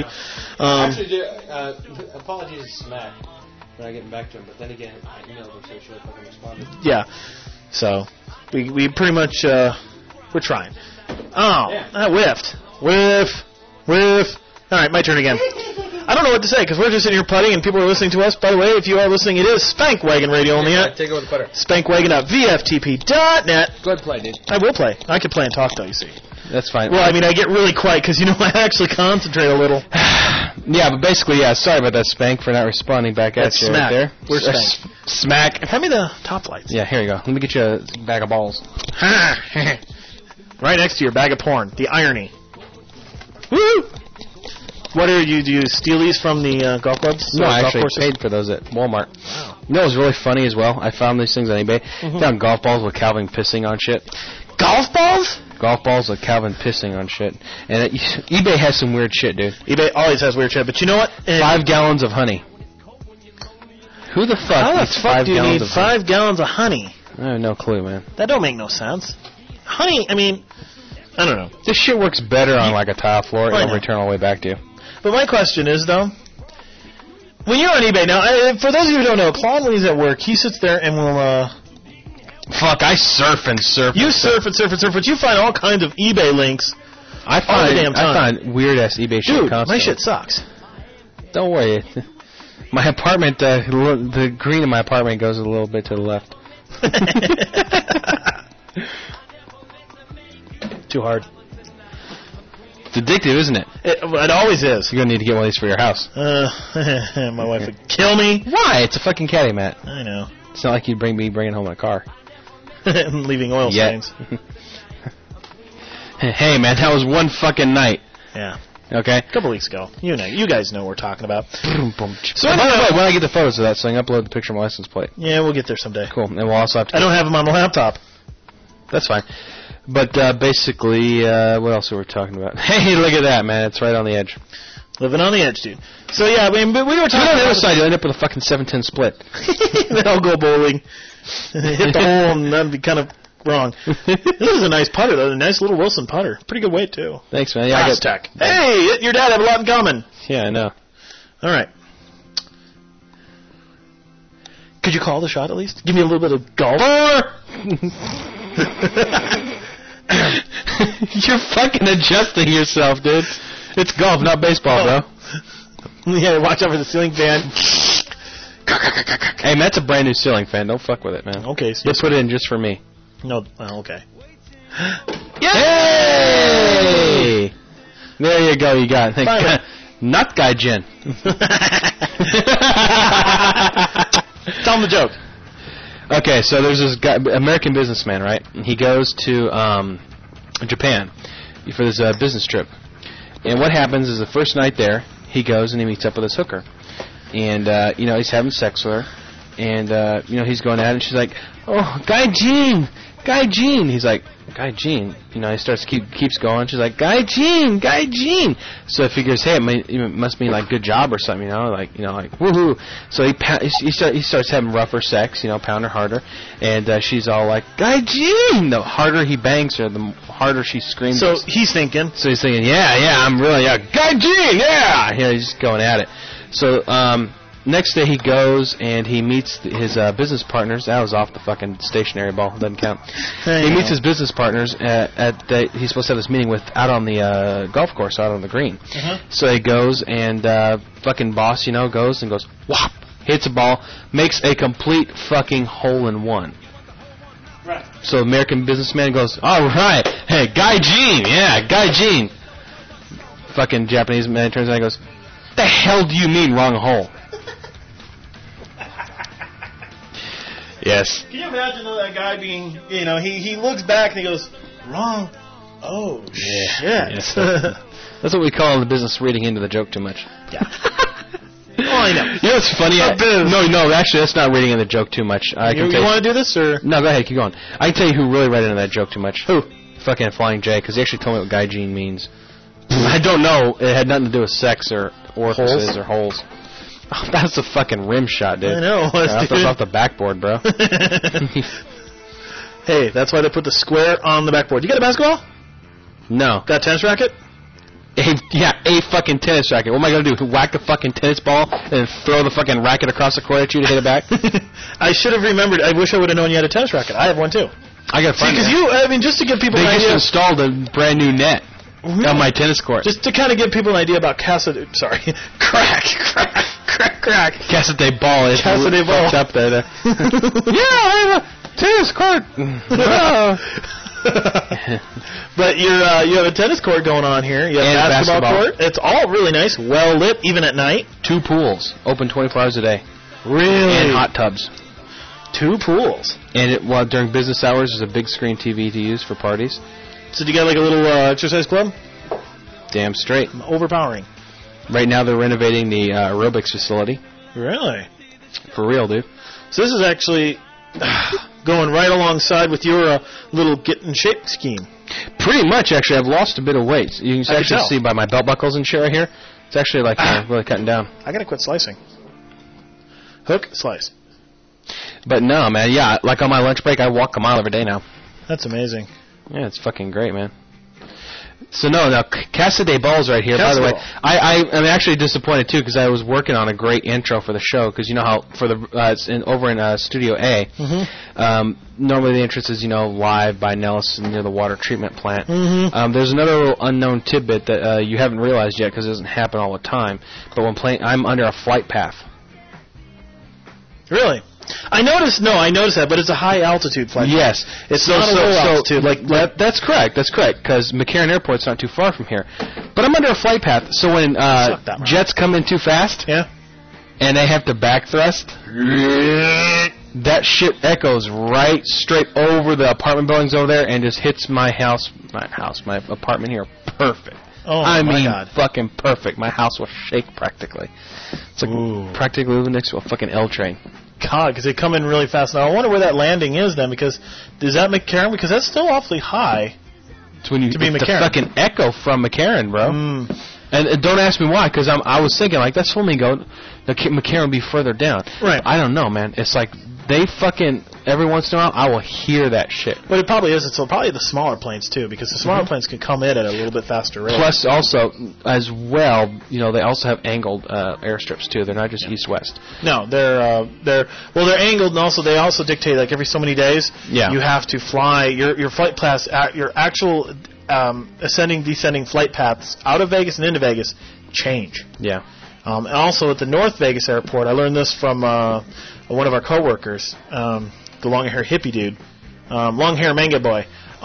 apologies to Smack for not getting back to him. But then again, I emailed him, so he should have fucking responded. Yeah. So we pretty much we're trying. Oh, Yeah. I whiffed. Whiff. All right, my turn again. I don't know what to say because we're just sitting here putting and people are listening to us. By the way, if you are listening, it is Spankwagon Radio on the app. Take over the putter. Spankwagon.vftp.net. Go ahead, play, dude. I will play. I can play and talk though. You see. That's fine. Well, I mean, I get really quiet because I actually concentrate a little. Yeah, but basically, sorry about that, Spank, for not responding back That's at you Smack. right there. Where's Spank? Smack. Hand me the top lights. Yeah, here you go. Let me get you a bag of balls. Right next to your bag of porn. The irony. Woo! What do you steal these from the golf clubs? No, I golf actually courses? paid for those at Walmart. Wow. You know what was really funny as well? I found these things on eBay. Found golf balls with Calvin pissing on shit. Golf balls? Golf balls with Calvin pissing on shit. And eBay has some weird shit, dude. eBay always has weird shit, but you know what? 5 gallons of honey. Who the fuck How the needs fuck 5 do you gallons need of honey? 5 gallons of honey? I have no clue, man. That don't make no sense. Honey, I mean, I don't know. This shit works better on like a tile floor. I It'll know. return all the way back to you. But my question is, though, when you're on eBay, now, for those of you who don't know, Claude, when he's at work, he sits there and will, Fuck, I surf and surf. you surf, but you find all kinds of eBay links. I all the damn time. find weird ass eBay shit Dude, constantly. my shit sucks. Don't worry. My apartment, the green in my apartment goes a little bit to the left. Too hard. It's addictive, isn't it? It always is. You're gonna need to get one of these for your house. My wife would kill me. Why? It's a fucking caddy mat. I know. It's not like you'd bringing home in a car. I'm leaving oil stains. Hey, man, that was one fucking night. Yeah. Okay? A couple weeks ago. You guys know what we're talking about. So, by So the way, when I get the photos of that thing, upload the picture of my license plate. Yeah, we'll get there someday. Cool. And we'll also have to... I don't have them on the laptop. That's fine. But basically, what else were we talking about? Hey, look at that, man. It's right on the edge. Living on the edge, dude. So, yeah, I mean, we were talking on the about... other side, you'll end up with a fucking 7-10 split. Then I'll go bowling. Hit the hole, and that'd be kind of wrong. This is a nice putter, though. A nice little Wilson putter. Pretty good weight, too. Thanks, man. Yeah, Aztec. Hey, you and your dad have a lot in common. Yeah, I know. All right. Could you call the shot, at least? Give me a little bit of golf. You're fucking adjusting yourself, dude. It's golf, not baseball, bro. Yeah, watch out for the ceiling fan. Hey, man, that's a brand new ceiling fan. Don't fuck with it, man. Okay. So They put it in just for me. No, well, okay. Hey! There you go, you got it. Thank Finally. God. Not Guy Jin. Tell him the joke. Okay, so there's this guy, American businessman, right? He goes to Japan for this business trip. And what happens is the first night there, he goes and he meets up with this hooker. And, he's having sex with her. And, he's going at it, and she's like, oh, Guy Jin, Guy Gene. He's like, Guy Gene. You know, he keeps going. She's like, Guy Gene. So he figures, hey, it must mean like good job or something. You know, like woohoo. So he starts having rougher sex. You know, pound her harder, and she's all like, Guy Gene. The harder he bangs her, the harder she screams. So he's thinking, yeah, I'm really Guy Gene, yeah. He's just going at it. So next day he goes and he meets his business partners. That was off the fucking stationary ball. Doesn't count. He meets his business partners he's supposed to have this meeting with out on the golf course, out on the green. So he goes and fucking boss, goes and goes whop, hits a ball, makes a complete fucking hole-in-one. Right. So American businessman goes, all right, hey, Guy Gene. Fucking Japanese man turns around and goes, the hell do you mean wrong hole? Yes. Can you imagine that guy being, he looks back and he goes, wrong. Oh, shit. Yes. That's what we call in the business reading into the joke too much. Yeah. Oh, I know. You know what's funny? No, actually, that's not reading into the joke too much. You want to do this, or? No, go ahead, keep going. I can tell you who really read into that joke too much. Who? Fucking Flying J, because he actually told me what Guy Gene means. I don't know. It had nothing to do with sex or orifices or holes. Oh, that's a fucking rim shot, dude. I know. That's off the backboard, bro. Hey, that's why they put the square on the backboard. You got a basketball? No. Got a tennis racket? A fucking tennis racket. What am I going to do? Whack the fucking tennis ball and throw the fucking racket across the court at you to hit it back? I should have remembered. I wish I would have known you had a tennis racket. I have one, too. I got to find because just to give people an idea. They just installed a brand new net on my tennis court. Just to kind of give people an idea about crack. Casa de Ball is fucked up there. Yeah, I have a tennis court. But you have a tennis court going on here. You have a basketball court. It's all really nice, well lit, even at night. 2 pools, open 24 hours a day. Really? And hot tubs. 2 pools. And during business hours, there's a big screen TV to use for parties. So do you got like a little exercise club? Damn straight. Overpowering. Right now they're renovating the aerobics facility. Really? For real, dude. So this is actually going right alongside with your little get in shape scheme. Pretty much, actually. I've lost a bit of weight. You can actually see by my belt buckles and shit right here. It's actually like really cutting down. I gotta quit slicing. Hook, slice. But no, man. Yeah, like on my lunch break, I walk a mile every day now. That's amazing. Yeah, it's fucking great, man. So now Casa de Ball's right here. By the way, I'm actually disappointed too because I was working on a great intro for the show because you know how for the over in Studio A, normally the entrance is live by Nelson near the water treatment plant. There's another little unknown tidbit that you haven't realized yet because it doesn't happen all the time. But when playing, I'm under a flight path. Really? I noticed that, but it's a high altitude flight. Yes, it's not a low altitude. That's correct. That's correct because McCarran Airport's not too far from here. But I'm under a flight path, so when jets come in too fast, and they have to back thrust, that shit echoes right straight over the apartment buildings over there and just hits my apartment here. Perfect. Oh, I mean, God. Fucking perfect. My house will shake practically. It's like practically living next to a fucking L train. God, because they come in really fast. Now, I wonder where that landing is then, because is that McCarran? Because that's still awfully high to be McCarran. The fucking echo from McCarran, bro. And don't ask me why, because I was thinking, like, that's Flamingo. McCarran would be further down. Right. I don't know, man. It's like they fucking, every once in a while, I will hear that shit. But it probably is. It's probably the smaller planes, too, because the smaller planes can come in at a little bit faster rate. Plus, also, as well, they also have angled airstrips, too. They're not just east-west. No, they're angled, and also they also dictate, like, every so many days, you have to fly your flight paths, your actual ascending, descending flight paths out of Vegas and into Vegas change. Yeah. And also at the North Vegas airport, I learned this from one of our coworkers, the long-hair hippie dude, long-hair manga boy,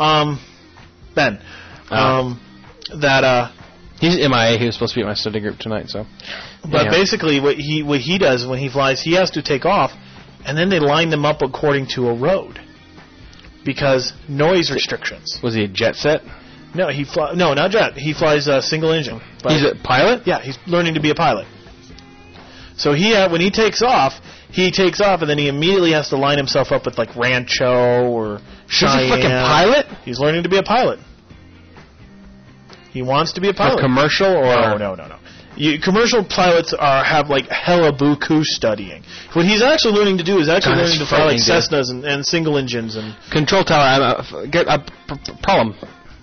Ben. He's MIA. He was supposed to be at my study group tonight, so. But basically, what he does when he flies, he has to take off, and then they line them up according to a road, because noise restrictions. Was he a jet set? No, no, not jet. He flies a single engine. He's a pilot? Yeah, he's learning to be a pilot. So when he takes off, and then he immediately has to line himself up with like Rancho or He's a fucking pilot? He's learning to be a pilot. He wants to be a pilot. A commercial or No. Commercial pilots have like hella buku studying. What he's actually learning to do is actually learning to fly like Cessnas and single engines and control tower. Get a problem.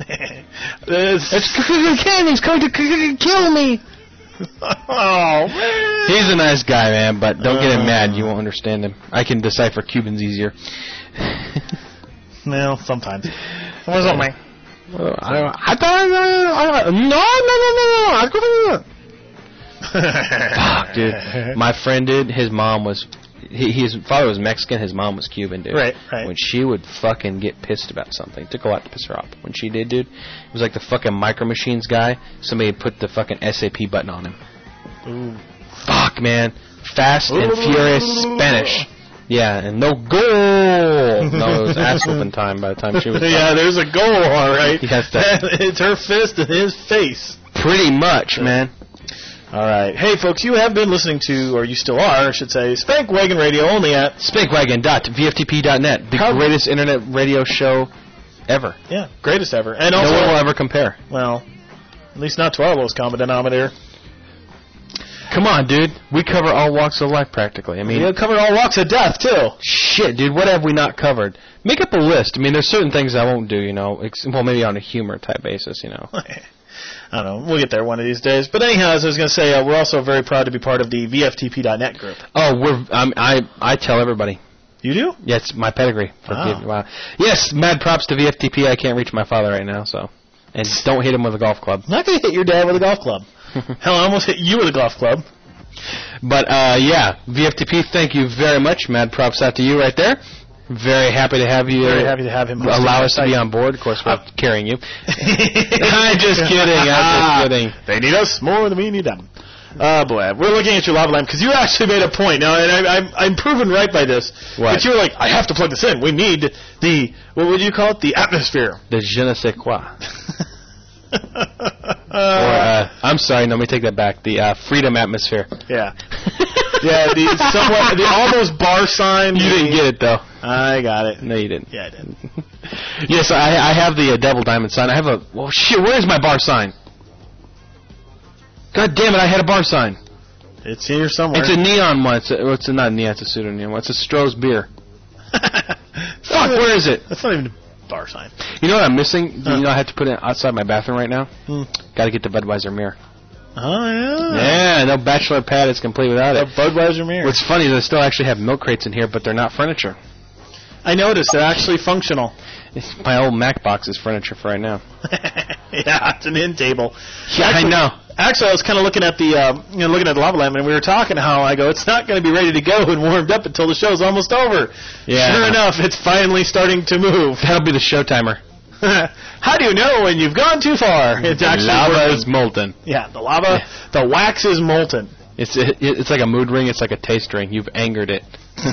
It's He's going to kill me. Oh man. He's a nice guy, man, but don't get him mad. You won't understand him. I can decipher Cubans easier. Well, sometimes. What's up, man? No. Fuck, dude. My friend, dude, his mom was... His father was Mexican, his mom was Cuban, dude. Right. When she would fucking get pissed about something, it took a lot to piss her off. When she did, dude, it was like the fucking Micro Machines guy. Somebody put the fucking SAP button on him. Ooh. Fuck, man. Fast and Furious Spanish. Yeah, and no goal. No, it was ass whooping time by the time she was done. Yeah, there's a goal, all right. Yes, it's her fist in his face. Pretty much, man. All right. Hey, folks, you have been listening to, or you still are, I should say, Spank Wagon Radio, only at spankwagon.vftp.net, the greatest internet radio show ever. Yeah, greatest ever. And also, no one will ever compare. Well, at least not to our lowest common denominator. Come on, dude. We cover all walks of life practically. I mean, we cover all walks of death, too. Shit, dude. What have we not covered? Make up a list. I mean, there's certain things I won't do, you know. Well, maybe on a humor type basis, you know. I don't know. We'll get there one of these days. But anyhow, as I was going to say, we're also very proud to be part of the VFTP.net group. Oh, I tell everybody. You do? Yeah, it's my pedigree. Wow. Yes, mad props to VFTP. I can't reach my father right now, so. And don't hit him with a golf club. I'm not going to hit your dad with a golf club. Hell, I almost hit you with a golf club. But, yeah, VFTP, thank you very much. Mad props out to you right there. Very happy to have you. Very happy to have him. Allow us to be on board. Of course, we're carrying you. I'm just kidding. They need us more than we need them. Oh, boy. We're looking at your lava lamp because you actually made a point. Now, and I'm proven right by this. What? But you were like, I have to plug this in. We need the, what would you call it? The atmosphere. The je ne sais quoi. I'm sorry, no, let me take that back. The freedom atmosphere. Yeah. Yeah, the almost bar sign. You didn't get it, though. I got it. No, you didn't. Yeah, I did. Yes, I have the double diamond sign. I have a... Well, shit, where's my bar sign? God damn it, I had a bar sign. It's here somewhere. It's a neon one. It's not a neon, it's a pseudo-neon one. It's a Stroh's beer. Fuck, where is it? That's not even a bar sign. You know what I'm missing? You know I have to put it outside my bathroom right now? Got to get the Budweiser mirror. Oh, yeah. Yeah, no bachelor pad is complete without it. A Budweiser mirror. What's funny is I still actually have milk crates in here, but they're not furniture. I noticed. They're actually functional. My old Mac box is furniture for right now. Yeah, it's an end table. Yeah, actually, I know. Actually, I was kind of looking at the looking at the lava lamp, and we were talking how I go, it's not going to be ready to go and warmed up until the show's almost over. Yeah. Sure enough, it's finally starting to move. That'll be the show timer. How do you know when you've gone too far? It's actually lava is molten. Yeah, the lava, the wax is molten. It's like a mood ring. It's like a taste ring. You've angered it.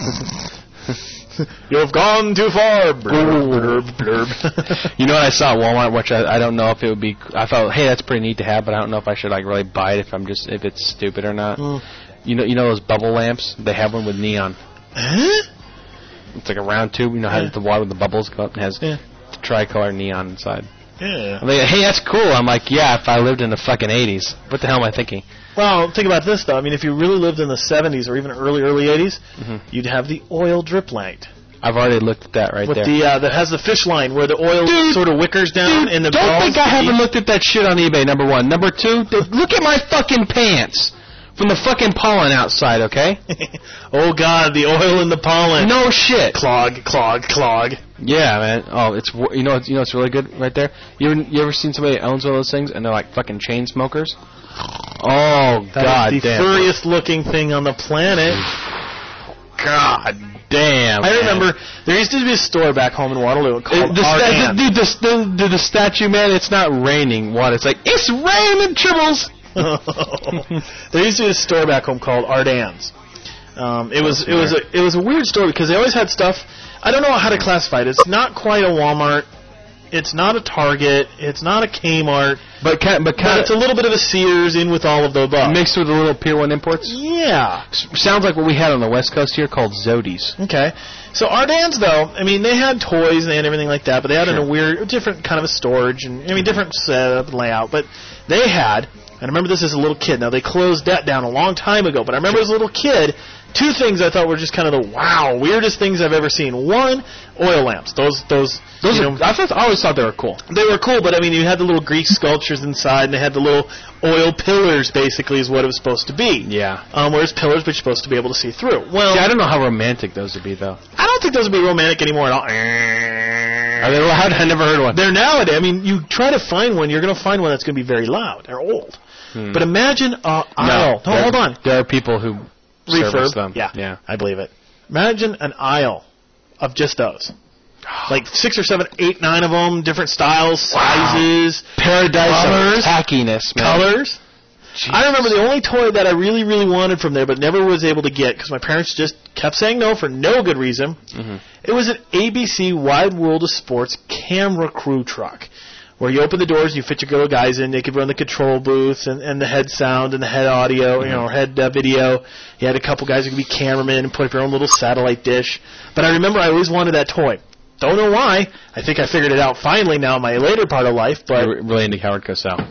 You've gone too far. Blurb, blurb. You know what I saw at Walmart, which I don't know if it would be. I thought, hey, that's pretty neat to have, but I don't know if I should like really buy it if it's stupid or not. You know those bubble lamps? They have one with neon. Huh? It's like a round tube. You know how the water with the bubbles go up and has the tricolor neon inside. Yeah. I'm like, hey, that's cool. I'm like, yeah, if I lived in the fucking 80s. What the hell am I thinking? Well, think about this, though. I mean, if you really lived in the 70s or even early 80s, you'd have the oil drip light. I've already looked at that right with there. That has the fish line where the oil sort of wickers down in the don't think I haven't looked at that shit on eBay, number one. Number two, look at my fucking pants from the fucking pollen outside, okay? Oh, God, the oil in the pollen. No shit. Clog. Yeah, man. Oh, it's you know it's really good right there. You ever seen somebody that owns one of those things and they're like fucking chain smokers? Oh, God damn. The furriest looking thing on the planet. God damn. I remember there used to be a store back home in Waterloo called the statue, man, it's not raining water. It's like, it's raining tribbles. There used to be a store back home called Ardan's. It was a weird store because they always had stuff. I don't know how to classify it. It's not quite a Walmart. It's not a Target. It's not a Kmart. But it's a little bit of a Sears in with all of the above. Mixed with a little Pier 1 Imports? Yeah. Sounds like what we had on the West Coast here called Zodi's. Okay. So Ardennes, though, I mean, they had toys and they had everything like that, but they had in a weird, different kind of a storage and, I mean, different setup and layout. But they had, and I remember this as a little kid. Now, they closed that down a long time ago, but I remember as a little kid, two things I thought were just kind of the wow, weirdest things I've ever seen. One, oil lamps. Those I always thought they were cool. They were cool, but I mean, you had the little Greek sculptures inside, and they had the little oil pillars, basically, is what it was supposed to be. Yeah. Whereas pillars, but you're supposed to be able to see through. Well, see, I don't know how romantic those would be, though. I don't think those would be romantic anymore at all. Are they loud? I never heard one. They're nowadays. I mean, you try to find one, you're going to find one that's going to be very loud. They're old. But imagine aisle. No, hold on. There are people who service them. Yeah, I believe it. Imagine an aisle of just those. Like 6 or 7, 8, 9 of them, different styles, sizes, paradise colors, of tackiness, man. Colors. Jesus. I remember the only toy that I really, really wanted from there, but never was able to get because my parents just kept saying no for no good reason. Mm-hmm. It was an ABC Wide World of Sports camera crew truck, where you open the doors and you fit your little guys in. They could run the control booth and the head sound and the head audio, or head video. You had a couple guys who could be cameramen and put up your own little satellite dish. But I remember I always wanted that toy. Don't know why. I think I figured it out finally now in my later part of life. But you're really into Howard Cosell?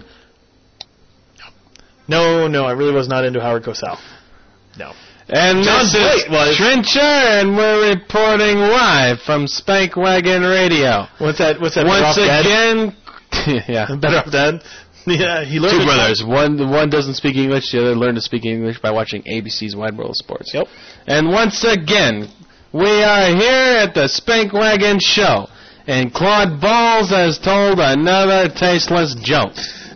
No, I really was not into Howard Cosell. No. And John this is Trencher, and we're reporting live from Spank Wagon Radio. What's that? Once again, yeah. Better Off Dead? Yeah, he learned. Two brothers. One doesn't speak English. The other learned to speak English by watching ABC's Wide World of Sports. Yep. And once again, we are here at the Spank Wagon Show, and Claude Balls has told another tasteless joke.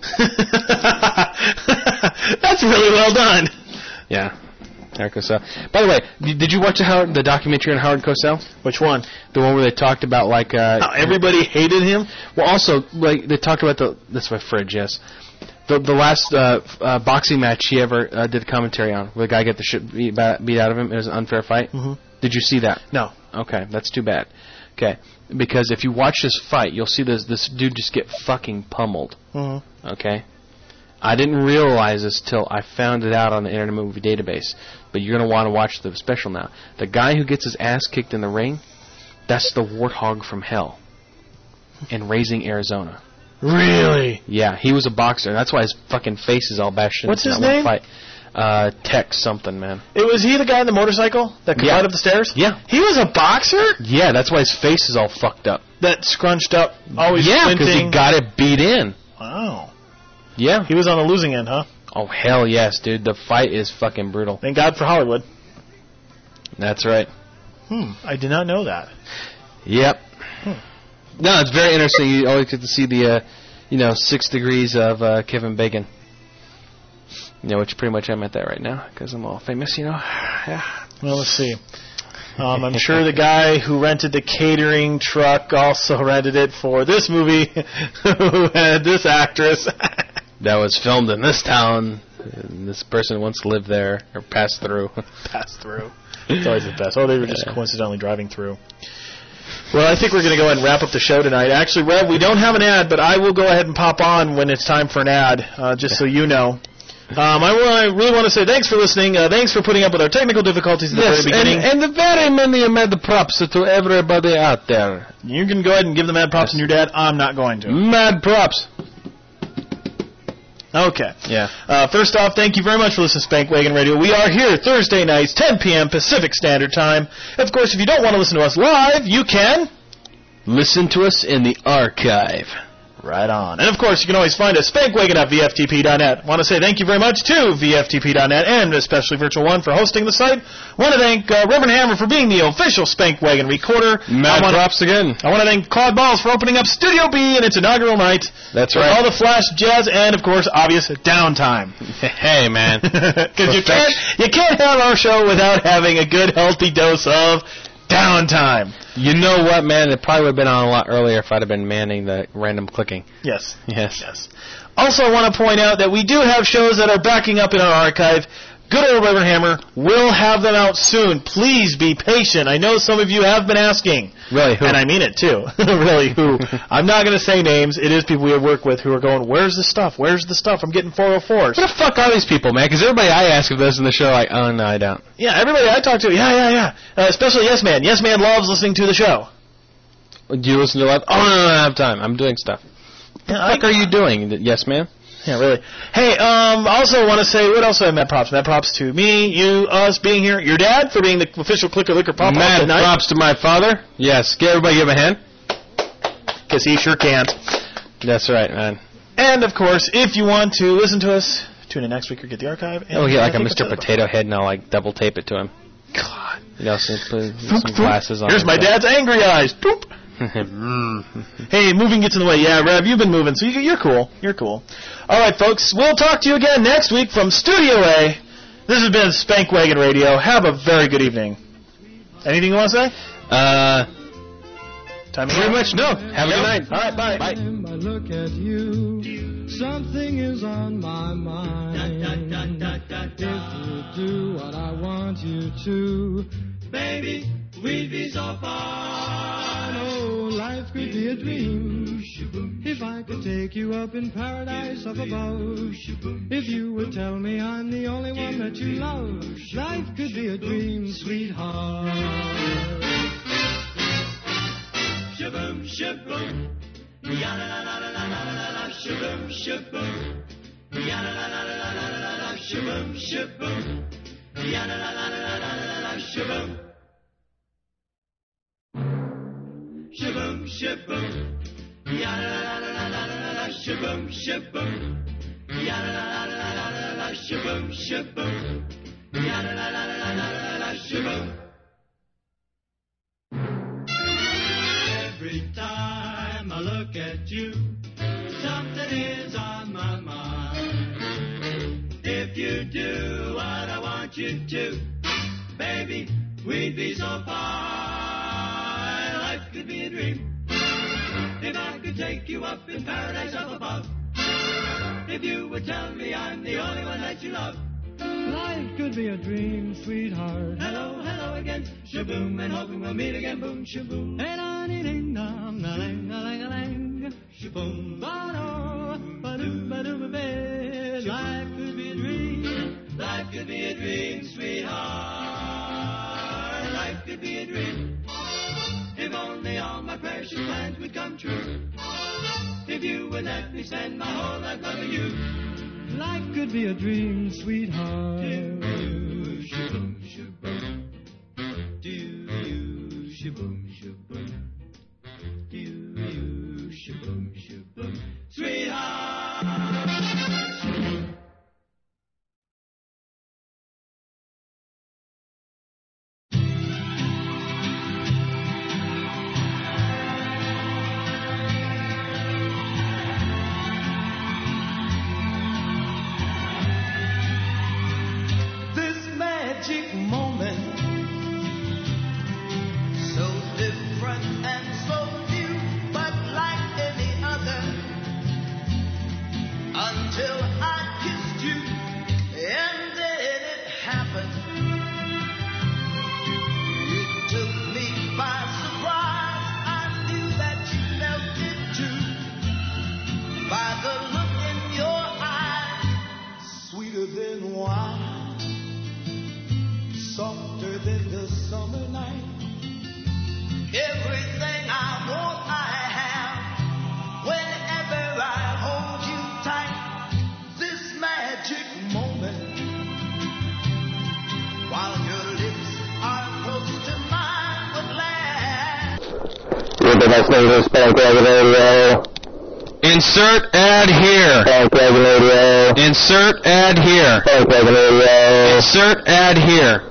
That's really well done. Yeah. Howard Cosell. By the way, did you watch the documentary on Howard Cosell? Which one? The one where they talked about how everybody hated him. Well, also they talked about that's my fridge. Yes, the last boxing match he ever did commentary on, where the guy got the shit beat out of him. It was an unfair fight. Mm-hmm. Did you see that? No. Okay, that's too bad. Okay, because if you watch this fight, you'll see this dude just get fucking pummeled. Mm-hmm. Okay. I didn't realize this till I found it out on the Internet Movie Database, but you're going to want to watch the special now. The guy who gets his ass kicked in the ring, that's the warthog from hell in Raising Arizona. Really? Yeah, he was a boxer. That's why his fucking face is all bashed in. What's his name? Fight. Tex something, man. Was he the guy on the motorcycle that could ride up the stairs? Yeah. He was a boxer? Yeah, that's why his face is all fucked up. That scrunched up, always Yeah, because he got it beat in. Wow. Yeah. He was on the losing end, huh? Oh, hell yes, dude. The fight is fucking brutal. Thank God for Hollywood. That's right. I did not know that. Yep. No, it's very interesting. You always get to see the, 6 degrees of Kevin Bacon. Which pretty much I'm at that right now, because I'm all famous, Yeah. Well, let's see. I'm sure the guy who rented the catering truck also rented it for this movie, who had this actress. That was filmed in this town. And this person once lived there, or passed through. Passed through. It's always the best. Oh, they were just coincidentally driving through. Well, I think we're going to go ahead and wrap up the show tonight. Actually, Rev, we don't have an ad, but I will go ahead and pop on when it's time for an ad, just so you know. I really want to say thanks for listening. Thanks for putting up with our technical difficulties at the very beginning. And the very many mad props to everybody out there. You can go ahead and give the mad props to your dad. I'm not going to. Mad props. Okay. Yeah. First off, thank you very much for listening to Spank Wagon Radio. We are here Thursday nights, 10 p.m. Pacific Standard Time. Of course, if you don't want to listen to us live, you can listen to us in the archive. Right on. And, of course, you can always find us, spankwagon.vftp.net. Want to say thank you very much to VFTP.net and especially Virtual One for hosting the site. Want to thank Reverend Hammer for being the official Spank Wagon recorder. Mad props again. I want to thank Claude Balls for opening up Studio B in its inaugural night. That's right. All the flash jazz and, of course, obvious downtime. Hey, man. Because you can't have our show without having a good, healthy dose of downtime. You know what, man? It probably would have been on a lot earlier if I'd have been manning the random clicking. Yes. Yes. Also, I want to point out that we do have shows that are backing up in our archive Good Old Reverend Hammer. We'll have them out soon. Please be patient. I know some of you have been asking. Really, who? And I mean it, too. Really, who? I'm not going to say names. It is people we have worked with who are going, where's the stuff? Where's the stuff? I'm getting 404s. What the fuck are these people, man? Because everybody I ask if this in the show, like, oh, no, I don't. Yeah, everybody I talk to, yeah. Especially Yes Man. Yes Man loves listening to the show. Do you listen to live? Oh, no, I don't have time. I'm doing stuff. What the fuck are you doing, Yes Man? Yeah, really. Hey, also want to say, what else have I met props? Met props to me, you, us being here, your dad for being the official Clicker Liquor Pop-Off Mad tonight. props to my father. Yes, everybody give him a hand. Because he sure can't. That's right, man. And, of course, if you want to listen to us, tune in next week or get the archive. He'll get like a Mr. Potato Head and I'll like double tape it to him. God. You know, some glasses on. Here's my dad's angry eyes. Boop. Hey, moving gets in the way. Yeah, Rev, you've been moving, so you're cool. You're cool. All right, folks, we'll talk to you again next week from Studio A. This has been Spank Wagon Radio. Have a very good evening. Anything you want to say? Time pretty much no. Have a good night. All right, bye. I look at you, something is on my mind. If you do what I want you to, baby, we'd be so fine. Oh, life could be a dream if I could take you up in paradise up above. If you would tell me I'm the only one that you love, life could be a dream, sweetheart. Shaboom, shaboom, ya la la la la la la la la, shaboom, shaboom, ya la la la la la la la la, shaboom, shaboom, ya la la la la la la la la, shaboom. Shaboom, shaboom, ya la la la la la la la, shaboom, shaboom, ya la la la la la la la, shaboom, shaboom, ya la la la la la la la, shaboom. Every time I look at you, something is on my mind. If you do what I want you to, baby, we'd be so fine. Life could be a dream if I could take you up in paradise up above. If you would tell me I'm the only one that you love, life could be a dream, sweetheart. Hello, hello again, shaboom, and hoping we'll meet again, boom, shaboom. Ding-dong, da-lang, shaboom, ba-do, ba-doo, ba-doo, ba-ba. Life could be a dream, life could be a dream, sweetheart. Life could be a dream, if only all my precious plans would come true. If you would let me spend my whole life loving you, life could be a dream, sweetheart. Do-you, shaboom, shaboom. Do-you, shaboom, shaboom. Do-you, shaboom, shaboom. Sweetheart. Shaboom. Magic moment, so different and so new, but like any other, until I kissed you, and then it happened. It took me by surprise. I knew that you felt it too, by the look in your eyes, sweeter than wine, softer than the summer night. Everything I want, I have. Whenever I hold you tight, this magic moment, while your lips are close to mine, would last. You're the best name Spank Wagon Radio. Insert ad here. Spank Wagon Radio. Insert ad here. Spank Wagon Radio. Insert ad here.